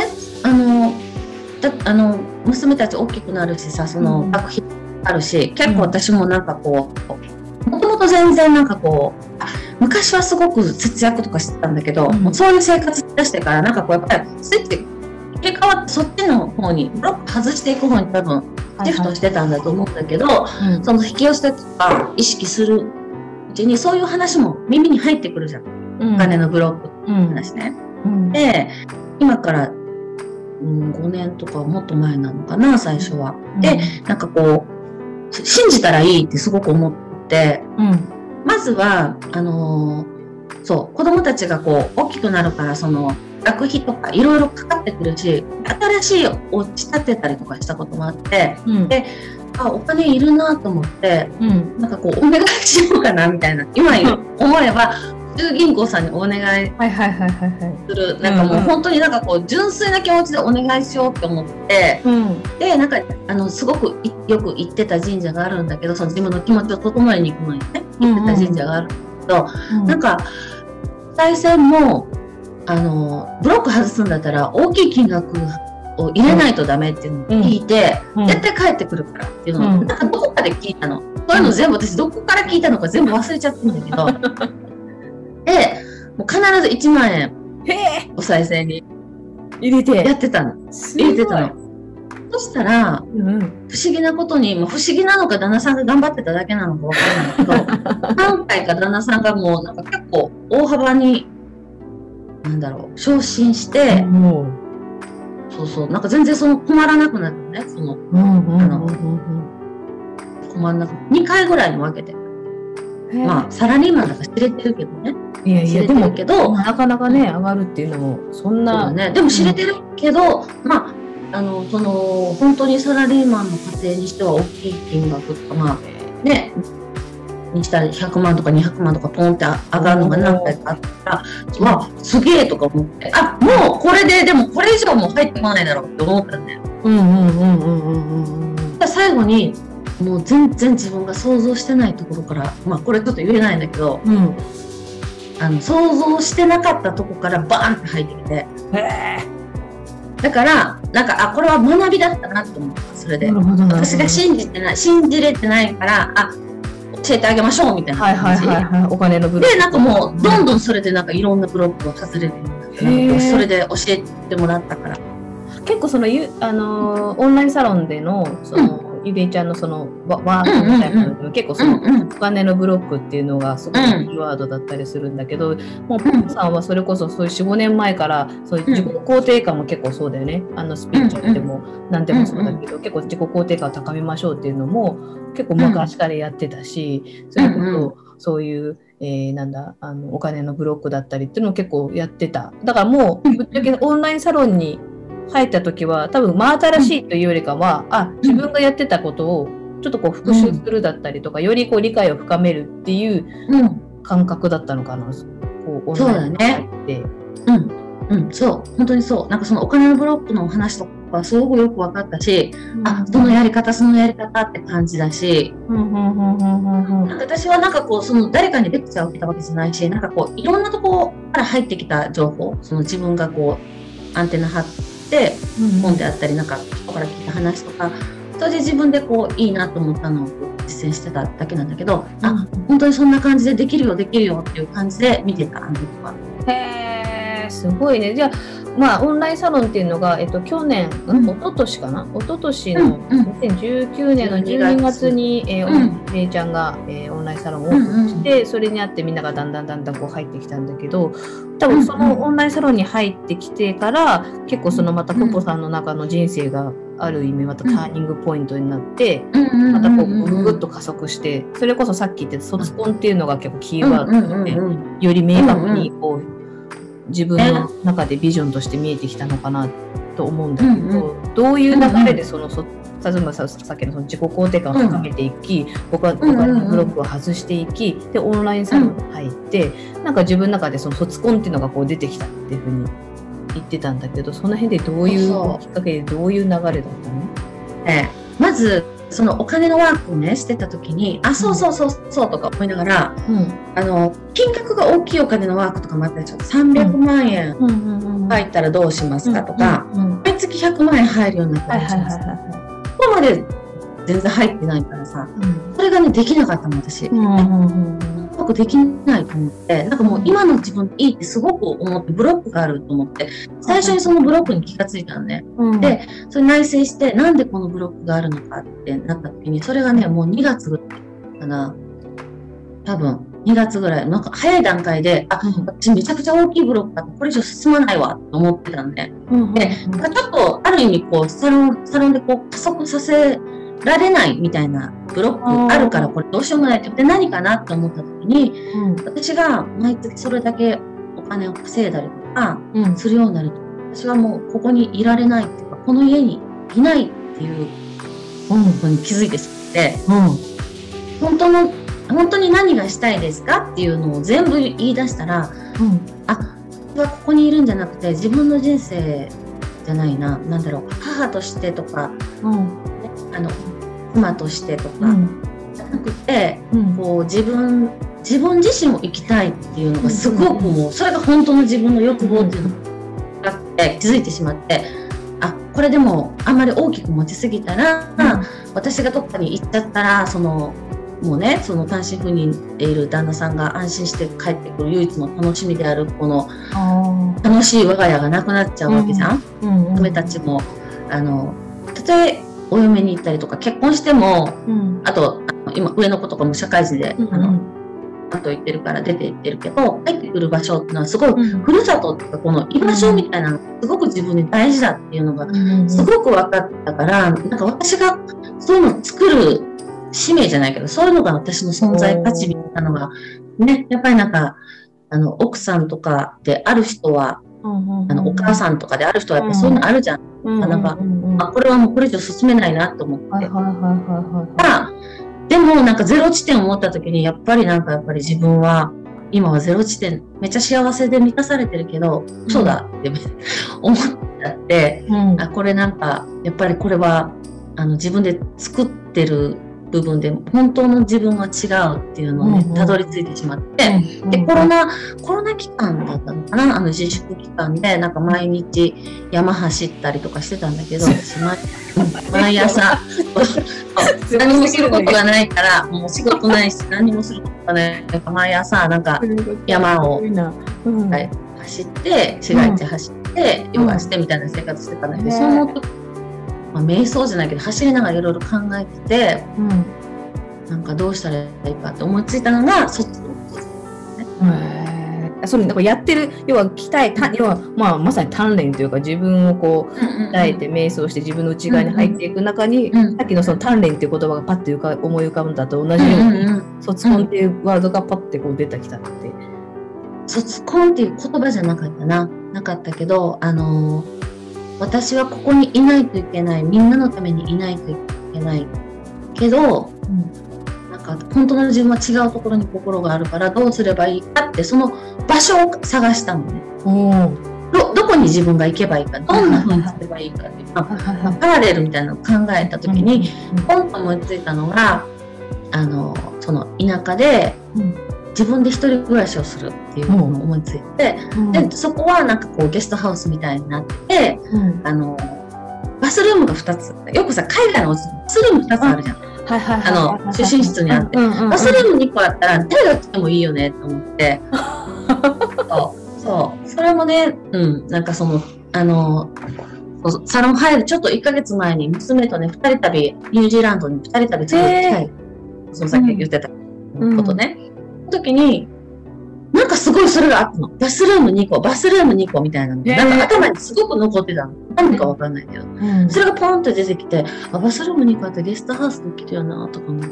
娘たち大きくなるしさ、その学費あるし、結構私もなんかこう、もともと全然なんかこう、昔はすごく節約とかしてたんだけど、そういう生活出してからなんかこうやっぱりスイッチ結果はそっちの方にブロック外していく方に多分シフトしてたんだと思うんだけど、その引き寄せとか意識するうちにそういう話も耳に入ってくるじゃん、お金のブロックの話ね。で、今から5年とかもっと前なのかな、最初は。で、なんかこう信じたらいいってすごく思って、まずはそう子供たちがこう大きくなるから、その学費とかいろいろかかってくるし、新しいお家建てたりとかしたこともあって、で、お金いるなと思って、なんかこうお願いしようかなみたいな、今思えば普通銀行さんにお願いする、なんかもう本当になんかこう純粋な気持ちでお願いしようと思って、で、なんかすごくよく行ってた神社があるんだけど、その自分の気持ちを整えに行くのにね、行ってた神社があるんだけど、なんか賽銭もブロック外すんだったら大きい金額を入れないとダメっていうのを聞いて、絶対帰ってくるからっていうのを、なんかどこかで聞いたの。そういうの全部私どこから聞いたのか全部忘れちゃったんだけど、で、もう必ず1万円お賽銭に入れてやってたの。入れてたの。そしたら、不思議なことに、不思議なのか旦那さんが頑張ってただけなのかわからないけど、何回か旦那さんがもうなんか結構大幅に昇進して、なんか全然困らなくなるのね、困らなく2回ぐらいに分けて。まあ、サラリーマンだから知れてるけどね。 いや、でも、なかなかね、上がるっていうのも、そんな。 ね、でも知れてるけど、まあ、本当にサラリーマンの家庭にしては大きい金額とか、まあ、ね、にしたら100万とか200万とかポンって上がるのが何回かあったら、わ、すげえとか思って、もうこれで、でもこれ以上も入ってこないだろうって思ったんだよ。最後に、もう全然自分が想像してないところから、まあこれちょっと言えないんだけど、想像してなかったところからバーンって入ってきて、だからなんかこれは学びだったなと思った。それで私が信じれてないから教えてあげましょうみたいな感じ。 お金のブロックで、なんかもうどんどんそれでなんかいろんなブロックを外れるようになって、それで教えてもらったから。 結構オンラインサロンでのゆりえちゃんのワードみたいなのでも結構お金のブロックっていうのがすごいキーワードだったりするんだけど、もうポンさんはそれこそそういう 4,5 年前からそういう自己肯定感も結構そうだよね。スピーチャーでも何でもそうだけど、結構自己肯定感を高めましょうっていうのも結構昔からやってたし、それこそそういうお金のブロックだったりっていうのを結構やってた。だからもうぶっちゃけオンラインサロンに入った時は多分真新しいというよりかは、自分がやってたことをちょっとこう復習するだったりとか、よりこう理解を深めるっていう感覚だったのかな。 そうだね。そう、本当にそう。なんかそのお金のブロックのお話とかすごくよく分かったし、そのやり方って感じだし、なんか私はなんかこう誰かにレクチャーを受けたわけじゃないし、なんかこういろんなところから入ってきた情報、自分がこうアンテナ張って本であったりなんか人から聞いた話とか、それで自分でこういいなと思ったのを実践してただけなんだけど、本当にそんな感じでできるよっていう感じで見てた、あの時は。 へー、すごいね。じゃあまあ、オンラインサロンっていうのが、去年、一昨年かな、一昨年の2019年の12月に、めいちゃんが、オンラインサロンをオープンして、それにあってみんながだんだんこう入ってきたんだけど、多分そのオンラインサロンに入ってきてから、結構そのまたポポさんの中の人生がある意味またターニングポイントになって、またこうぐっと加速して、それこそさっき言ってた卒コンっていうのが結構キーワードで、より明確にこう、自分の中でビジョンとして見えてきたのかなと思うんだけど、どういう流れでそのさっきのその自己肯定感を高めていき、僕はブロックを外していき、でオンラインサロンに入って、なんか自分の中でその卒コンっていうのがこう出てきたっていうふうに言ってたんだけど、その辺でどういうきっかけでどういう流れだったの？ まずそのお金のワークをねしてた時に、そうとか思いながら、金額が大きいお金のワークとかもあったり、ちょっと300万円入ったらどうしますかとか、毎月100万円入るようになったらどうしますか。ここまで全然入ってないからさ、それがねできなかったの私。うまくできないと思って、なんかもう今の自分いいってすごく思って、ブロックがあると思って、最初にそのブロックに気がついたのね。で、それ内省して、なんでこのブロックがあるのかってなった時に、それがね、もう2月ぐらいかな。多分、2月ぐらい。なんか早い段階で、私めちゃくちゃ大きいブロックだって、これ以上進まないわと思ってたのね。で、ちょっとある意味こう、サロンでこう加速させられないみたいなブロックあるから、これどうしようもないって。で、何かなって思った時に、私が毎月それだけお金を稼いだりとかするようになると、私はもうここにいられないっていうか、この家にいないっていうことに気づいてしまって、本当に何がしたいですかっていうのを全部言い出したら、私はここにいるんじゃなくて、自分の人生じゃないな、なんだろう、母としてとか、妻としてとか、じゃなくて、こう自分自身も生きたいっていうのがすごくもう、それが本当の自分の欲望っていうのがあって気づいてしまって、これでもあんまり大きく持ちすぎたら、私がどっかに行っちゃったら、もうね、その単身赴任でいる旦那さんが安心して帰ってくる唯一の楽しみであるこの楽しい我が家がなくなっちゃうわけじゃん。娘たちもたとえお嫁に行ったりとか結婚しても、あと今上の子とかも社会人であと行ってるから出て行ってるけど、帰ってくる場所っていうのはすごい、ふるさとっていうかこの居場所みたいなのがすごく自分に大事だっていうのがすごく分かったから、なんか私がそういうのを作る使命じゃないけど、そういうのが私の存在価値みたいなのがね、やっぱりなんか奥さんとかである人は、お母さんとかである人はやっぱそういうのあるじゃん。なんか、これはもうこれ以上進めないなと思って。でもなんかゼロ地点を持った時にやっぱり自分は今はゼロ地点めっちゃ幸せで満たされてるけど、そうだって思っちゃって、これなんかやっぱりこれは自分で作ってる部分で本当の自分は違うっていうのをね、たどり着いてしまって、でコロナ期間だったのかな、自粛期間でなんか毎日山走ったりとかしてたんだけど、私毎朝何もすることがないから、もう仕事ないし何もすることがないから、毎朝なんか山を走って市街地走ってヨガしてみたいな生活してたんだけど、その時瞑想じゃないけど走りながらいろいろ考えてて、なんかどうしたらいいかって思いついたのがそっちそれなんかやってる、要はまさに鍛錬というか、自分をこう鍛えて瞑想して自分の内側に入っていく中に、さっきのその鍛錬っていう言葉がパッて思い浮かぶんだと同じように、卒コンっていうワードがパッてこう出てきたって。 卒コンっていう言葉じゃなかったけど、私はここにいないといけない、みんなのためにいないといけないけど、なんか本当の自分は違うところに心があるから、どうすればいいかってその場所を探したのね。どこに自分が行けばいいか、どんな風にすればいいかっていうパラレルみたいなのを考えた時に、ポンと思いついたのがその田舎で自分で一人暮らしをするっていうのを思いついて、でそこはなんかこうゲストハウスみたいになってて、バスルームが2つ、よくさ海外のバスルーム2つあるじゃん。就寝室にあって、バスルーム2個あったら誰が来てもいいよねと思って、それもね、なんかそのサロン入るちょっと1ヶ月前に娘とね、2人旅、ニュージーランドに2人旅する機会、そのさっき言ってたことね。その時に、なんかすごいそれがあったの。バスルーム2個、バスルーム2個みたいなの。なんか頭にすごく残ってたの。何かわかんないけど。それがポンと出てきて、バスルーム2個あってゲストハウスできるよなとか思って、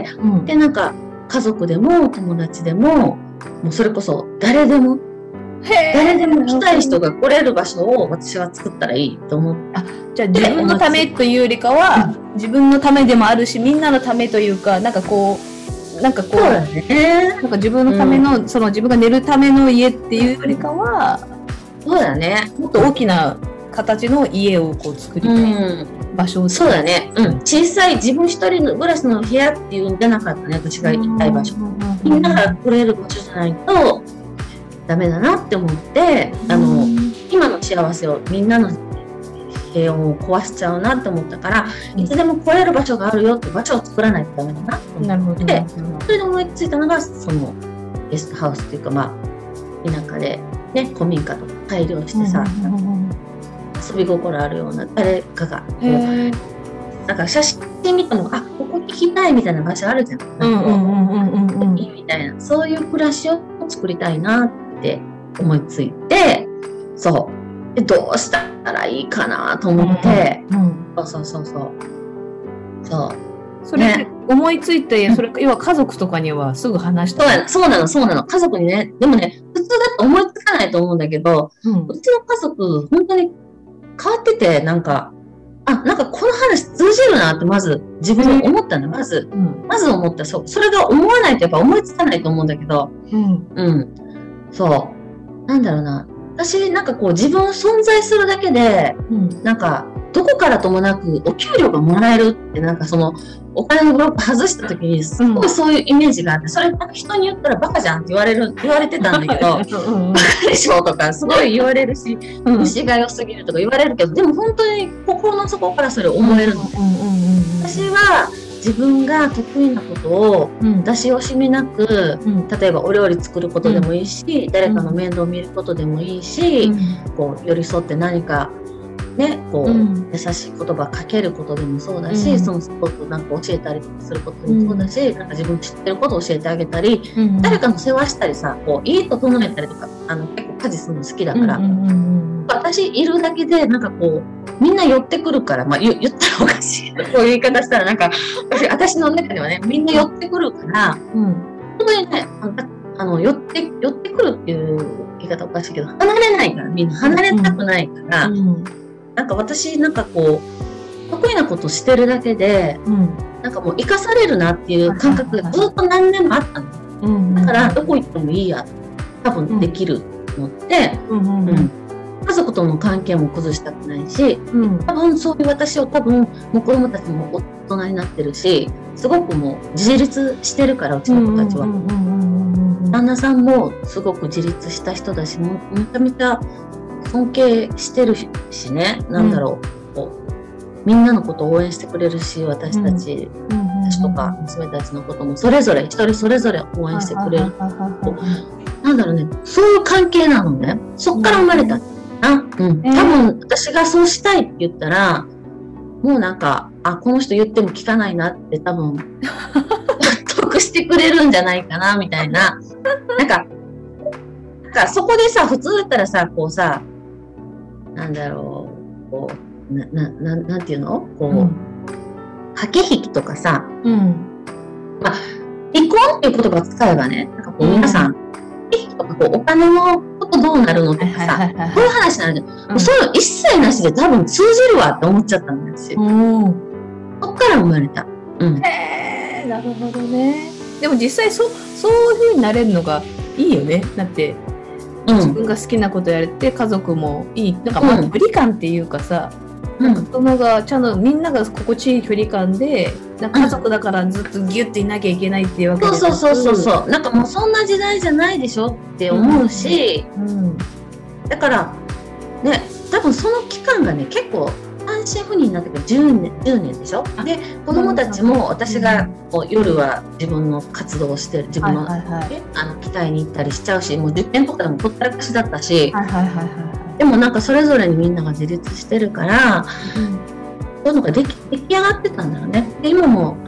で、なんか家族でも友達でも、もうそれこそ誰でも来たい人が来れる場所を私は作ったらいいと思って。 じゃあ自分のためというよりかは、自分のためでもあるし、みんなのためというか、なんかこう、なんか自分のための、その自分が寝るための家っていうよりかは、 そうだね。 もっと大きな形の家をこう作りたい場所をそうだね。小さい自分一人の暮らしの部屋っていうんじゃなかったね。私が行きたい場所。みんなが来れる場所じゃないとダメだなって思って、今の幸せをみんなの平穏を壊しちゃうなって思ったから、いつでも来れる場所があるよって場所を作らないとダメだなと思って、それで思いついたのがそのゲストハウスっていうか、まあ田舎でね、古民家とか改良してさ、遊び心あるような誰かがなんか写真見ても、ここ行きたいみたいな場所あるじゃん。いいみたいな、そういう暮らしを作りたいなって思いついて、そうでどうしたらいいかなと思って、 それ思いついて、それ要は家族とかにはすぐ話した。 そうなの家族にね。でもね、普通だと思いつかないと思うんだけど、うちの家族本当に変わってて、なんかこの話通じるなってまず自分で思ったの。まず思った。それが思わないとやっぱ思いつかないと思うんだけど、そうなんだろうな。私なんかこう自分存在するだけで、なんかどこからともなくお給料がもらえるって、なんかそのお金のブロック外した時にすごいそういうイメージがあって、それなんか人に言ったらバカじゃんって言われてたんだけど、バカでしょとかすごい言われるし、虫が良すぎるとか言われるけど、でも本当に心の底からそれ思えるの。私は自分が得意なことを出し惜しみなく、例えばお料理作ることでもいいし、誰かの面倒を見ることでもいいし、こう寄り添って何かね、こう優しい言葉かけることでもそうだし、そのことなんか教えたりすることでもそうだし、なんか自分知ってることを教えてあげたり、誰かの世話したりさ、こう家整えたりとか、結構家事するの好きだから、私いるだけでなんかこうみんな寄ってくるから、言ったらおかしいこういう言い方したらなんか私の中ではね、みんな寄ってくるから、本当にね、寄ってくるっていう言い方おかしいけど、離れないから、みんな離れたくないから、なんか私なんかこう得意なことしてるだけで、なんかもう生かされるなっていう感覚がずっと何年もあったの。だからどこ行ってもいいや、多分できると思って、家族との関係も崩したくないし、多分そういう私をもう子供たちも大人になってるし、すごくもう自立してるから、うちの子たちは。旦那さんもすごく自立した人だし、めちゃめちゃ尊敬してるしね、なんだろう、こうみんなのことを応援してくれるし、私たちとか娘たちのこともそれぞれ一人それぞれ応援してくれる。なんだろうね、そういう関係なのね。そっから生まれた。多分私がそうしたいって言ったら、もうなんかこの人言っても聞かないなって多分得してくれるんじゃないかなみたいな。なんかそこでさ、普通だったらさ、こうさ、なんだろう、こうなんていうの、こう、駆け引きとかさ、離婚っていう言葉を使えばね、なんかこう皆さん、とかこうお金のことどうなるのとかさ、こういう話になるじゃん。そういうの一切なしで多分通じるわって思っちゃったんですよ。そっから生まれた。 なるほどね。でも実際そういう風になれるのがいいよね。だって自分が好きなことやれて、家族もいい、なんか距離感っていうかさ、子供がちゃんとみんなが心地いい距離感で、なんか家族だからずっとギュッていなきゃいけないっていうわけで、 そうなんかもうそんな時代じゃないでしょって思うし、だからね、多分その期間がね、結構単身赴任になってから10年でしょ。で子供たちも私がこう夜は自分の活動をしてる、自分の機会に行ったりしちゃうし、もう受験とかでもほったらかしだったし、 でもなんかそれぞれにみんなが自立してるから、そういうのが出来上がってたんだよね。で今も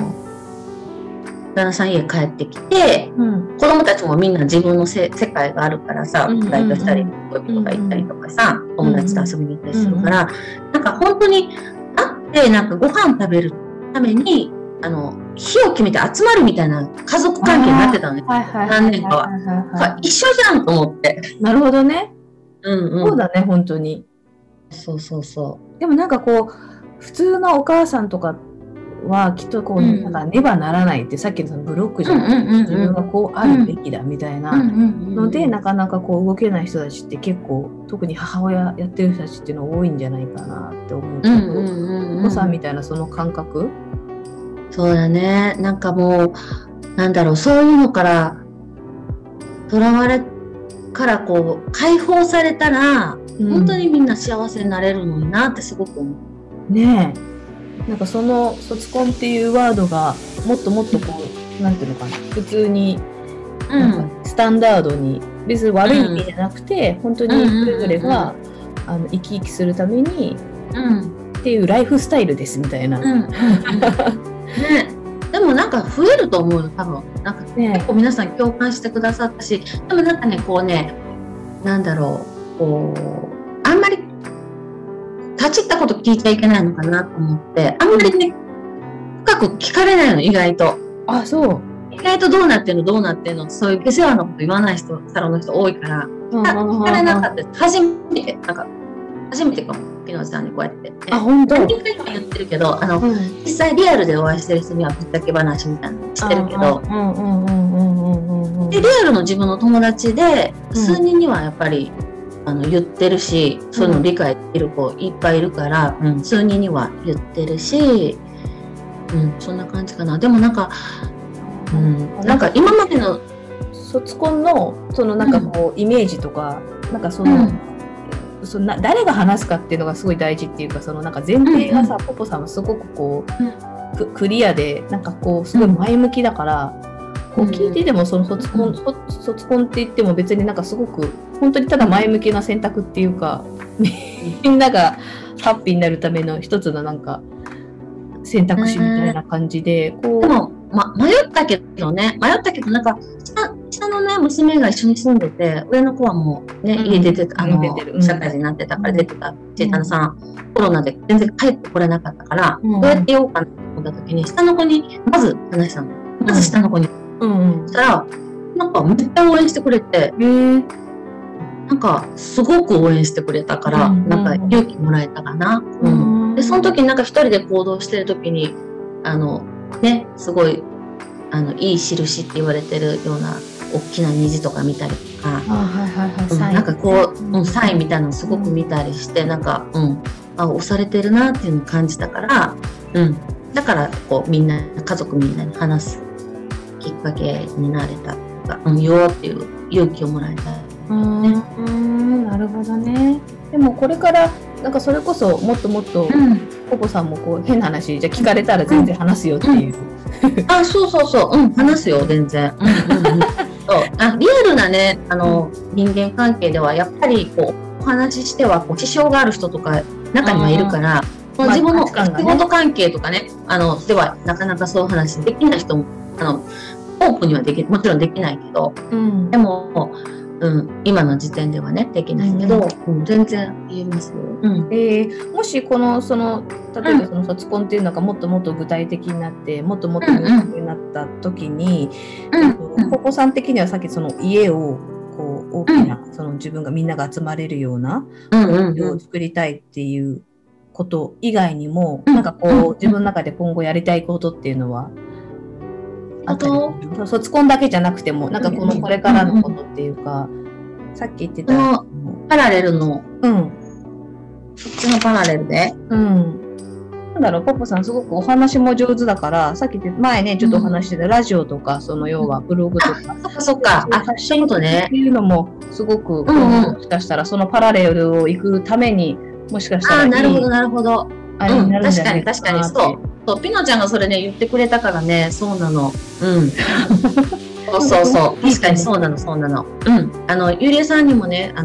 旦那さん家帰ってきて、子供たちもみんな自分の世界があるからさ、バイトしたり恋人が行ったりとかさ、友達と遊びに行ったりするから、なんか本当に会ってなんかご飯食べるために日を決めて集まるみたいな家族関係になってたのね、何年かは。一緒じゃんと思って。 なるほどね。そうだね、本当に。 そうそうそう。 でもなんかこう普通のお母さんとかはきっとこう、なんかねばならないって、さっきのそのブロックじゃなくて、自分がこうあるべきだみたいなので、なかなかこう動けない人たちって結構、特に母親やってる人たちっていうのは多いんじゃないかなって思うけど、お子さんみたいなその感覚。 そうだね。なんかもうなんだろう、そういうのからとらわれからこう解放されたら、本当にみんな幸せになれるのになってすごく思う。 ねえ。なんかその卒婚っていうワードがもっともっとこう、なんていうのかな、普通になんかスタンダードに、別に悪い意味じゃなくて、本当にそれぞれが生き生きするためにっていうライフスタイルですみたいな。 ね、でもなんか増えると思うよ、多分。なんか結構皆さん共感してくださったし、でもなんかね、こうね、なんだろう、こう、あんまり立ち入ったこと聞いちゃいけないのかなと思って、あんまりね、深く聞かれないの、意外と。 あ、そう。 意外とどうなってんの、どうなってんの、そういう下世話なこと言わない人、サロンの人多いから、聞かれなかった。初めてかも。ピノちゃんにこうやって。 あ、本当。 何回も言ってるけど、実際リアルでお会いしてる人にはぶっちゃけ話みたいなのしてるけど、で、リアルの自分の友達で、数人にはやっぱり、言ってるし、そういうのを理解できる子いっぱいいるから、数人には言ってるし、そんな感じかな。でもなんか、なんか今までの卒婚の、そのなんかこう、イメージとか、なんかその、誰が話すかっていうのがすごい大事っていうか、そのなんか前提がさ、ポポさんはすごくこう、クリアで、なんかこうすごい前向きだから、こう聞いててもその卒婚って言っても別になんかすごく本当にただ前向きな選択っていうか、みんながハッピーになるための一つのなんか選択肢みたいな感じで、こう。 でも迷ったけどなんか下のね娘が一緒に住んでて、上の子はもうね家出てた、社会人になってたから出てたちいたなさん、コロナで全然帰ってこれなかったから、どうやって言おうかなと思った時に下の子にまず話したの。まず下の子に。そしたらなんかめっちゃ応援してくれて、なんかすごく応援してくれたから、なんか勇気もらえたかな。でその時なんか一人で行動してる時にね、すごいいい印って言われてるような大きな虹とか見たりとか、なんかこう、サインみたいなのすごく見たりして、なんか、押されてるなっていうのを感じたから、だからこうみんな家族みんなに話すきっかけになれたとか、よっていう勇気をもらえた、 なるほどね。でもこれからなんかそれこそもっともっと、ポポさんもこう変な話じゃ聞かれたら全然話すよっていう。 あ、そう、話すよ全然。リアルなね人間関係ではやっぱりこうお話ししてはこう支障がある人とか中にはいるから、自分の仕事関係とかねではなかなかそういう話できない人もオープンにはもちろんできないけど、でも。今の時点ではねできないけど、全然言えますよ。 もしこの例えばその卒婚っていうのがもっともっと具体的になってもっともっと明確になった時に、ポポさん的にはさっきその家をこう大きな、その自分がみんなが集まれるような家を作りたいっていうこと以外にも、なんかこう自分の中で今後やりたいことっていうのはあったり、卒婚だけじゃなくてもなんかこれからのことっていうか、さっき言ってたパラレルの、そっちのパラレルで、 なんだろう、ポポさんすごくお話も上手だから、さっき言って前ねちょっとお話してたラジオとかその要はブログとか、 そっか発信とねっていうのもすごく、もしかしたらそのパラレルを行くためにもしかしたらなるほどあれになるんじゃないかなって。確かにそうピノちゃんがそれね言ってくれたからね、そうなの。そう確かにそうなの。ゆりえさんにもね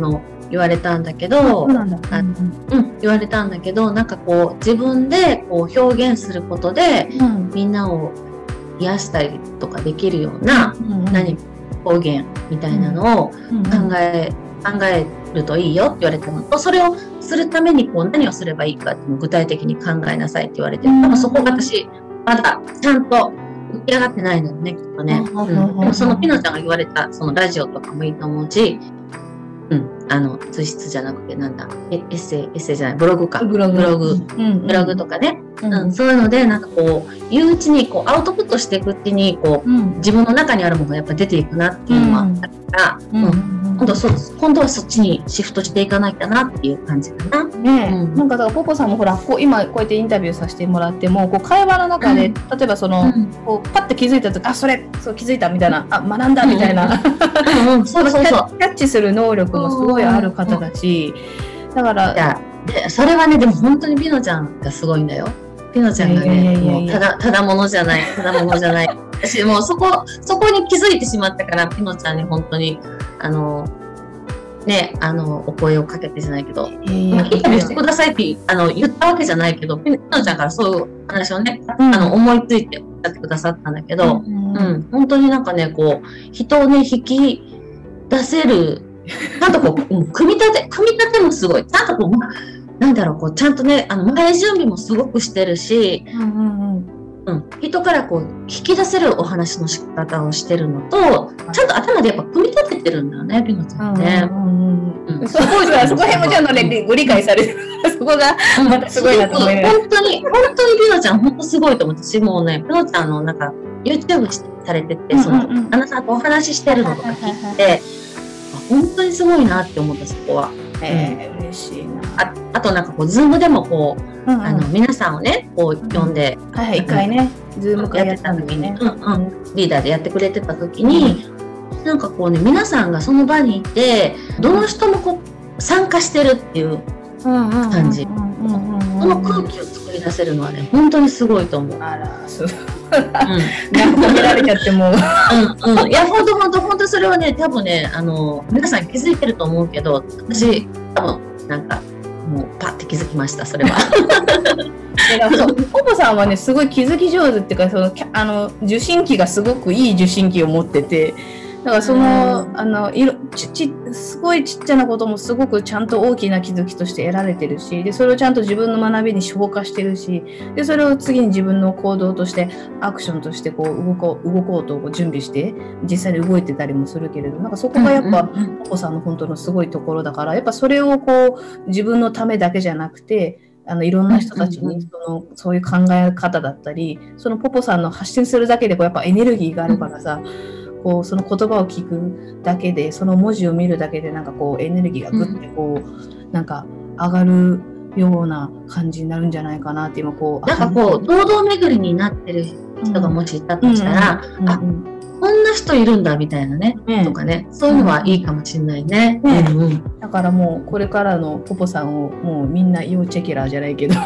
言われたんだけど、言われたんだけど、なんかこう自分でこう表現することで、みんなを癒したりとかできるような、何方言みたいなのを考えるといいよって言われたのと、それをするためにこう何をすればいいかっていうのを具体的に考えなさいって言われて、多分そこが私まだちゃんと浮き上がってないのよね、きっとね。でもそのピノちゃんが言われたそのラジオとかもいいと思うし、ツイスじゃなくてなんだ、エッセイじゃない、ブログか。ブログとかね。そういうので、なんかこう、言ううちに、こう、アウトプットしていくうちに、こう、自分の中にあるものがやっぱ出ていくなっていうのもあったから、今度はそっちにシフトしていかなきゃなっていう感じかな。 なんかだからポポさんもほら今こうやってインタビューさせてもらってもこう会話の中で、例えばその、こうパッて気づいた時そう気づいたみたいな、学んだみたいな、キャッチする能力もすごいある方だし、だからそれはね、でも本当にピノちゃんがすごいんだよ。ピノちゃんがね、もうただものじゃない私もうそこに気づいてしまったから、ピノちゃんに本当にお声をかけてじゃないけど、インタビューしてくださいって言ったわけじゃないけど、ピノちゃんからそういう話をね、思いついてやってくださったんだけど、本当になんかね、こう人をね引き出せる、ちゃんとこう組み立てもすごい、ちゃんとこうなんだろう、こうちゃんとね、前準備もすごくしてるし、人からこう引き出せるお話の仕方をしてるのと、ちゃんと頭でやっぱ組み立ててるんだよね、ピノちゃんね。 そこ辺もちゃんとね、ご理解されてる。そこがまたすごいなと思います。 本当にピノちゃん本当すごいと思って、私もうね、ピノちゃんのなんか YouTube されてて、あなたとお話ししてるのとか聞いて、本当にすごいなって思った、そこは。 嬉しいな。 あとなんかこう、ズームでもこう、皆さんをね、こう呼んで、 一回ね、ズーム会やってた時にね、 リーダーでやってくれてた時に、なんかこうね、皆さんがその場にいて、どの人もこう参加してるっていう感じ。その空気を作り出せるのはね、本当にすごいと思う。 あら、そう。褒められちゃってもいや、本当それはね、多分ね、皆さん気づいてると思うけど、私、多分、なんか、もう、パッて気づきました、それは。 ポポさんはね、すごい気づき上手っていうか、受信機がすごくいい受信機を持ってて、だからその、すごいちっちゃなこともすごくちゃんと大きな気づきとして得られてるし、で、それをちゃんと自分の学びに消化してるし、で、それを次に自分の行動として、アクションとしてこう動こうとこう準備して、実際に動いてたりもするけれど、なんかそこがやっぱ、ポポさんの本当のすごいところだから、やっぱそれをこう、自分のためだけじゃなくて、いろんな人たちにそういう考え方だったり、そのポポさんの発信するだけでこうやっぱエネルギーがあるからさ、こうその言葉を聞くだけで、その文字を見るだけでなんかこうエネルギーがグッてこう、なんか上がるような感じになるんじゃないかなって今こう。 なんかこう堂々巡りになってる人がもしいたとしたら、こんな人いるんだみたいなね、とかね、そういうのはいいかもしれないね。 だからもうこれからのポポさんをもうみんな要チェケラーじゃないけど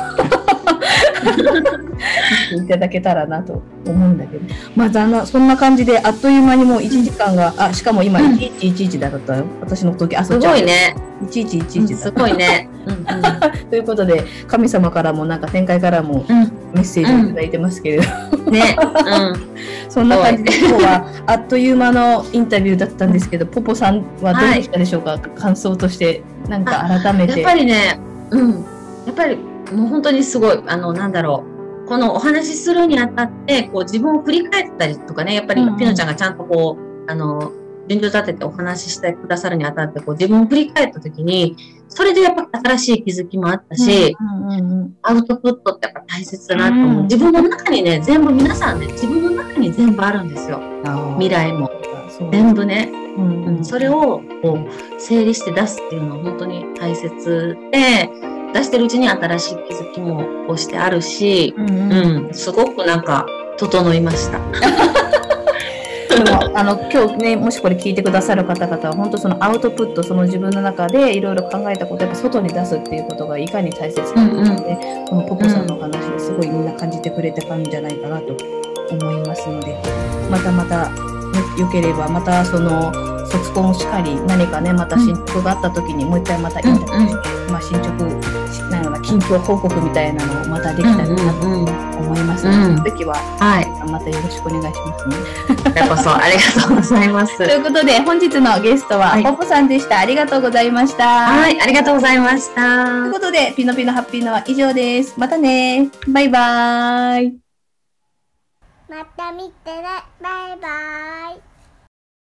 いただけたらなと思うんだけど、まあそんな感じであっという間にもう1時間が、しかも今1111だったよ、私の時。 すごいね。 1111だ。 すごいね。 ということで神様からもなんか天界からもメッセージをいただいてますけれど、 ね、 そんな感じで今日はあっという間のインタビューだったんですけど、ポポさんはどうでしたでしょうか、感想としてなんか改めて。 やっぱりね、やっぱりもう本当にすごい、なんだろう、このお話しするにあたって、こう自分を振り返ったりとかね、やっぱりピノちゃんがちゃんとこう、順序立ててお話ししてくださるにあたって、こう自分を振り返ったときに、それでやっぱ新しい気づきもあったし、アウトプットってやっぱ大切だなと思う。自分の中にね、全部皆さんね、自分の中に全部あるんですよ。未来も。全部ね。それをこう整理して出すっていうのは本当に大切で、出してるうちに新しい気づきもこうしてあるし、すごくなんか整いました。 でも今日ね、もしこれ聞いてくださる方々は本当そのアウトプット、その自分の中でいろいろ考えたことをやっぱ外に出すっていうことがいかに大切かっていうので、このポポさんの話ですごいみんな感じてくれた感じじゃないかなと思いますので、またよければまたその卒コンしかり、何かね、また進捗があった時にもう一回またインタビューして、まあ進捗、なんか近況報告みたいなのをまたできたらなと思いますので、その時は、またよろしくお願いしますね。 こちらこそありがとうございます。 ということで、本日のゲストはポポさんでした。ありがとうございました。 はい、ありがとうございました。 ということで、ピノピノハッピーのは以上です。またね。バイバーイ。 また見てね。バイバーイ。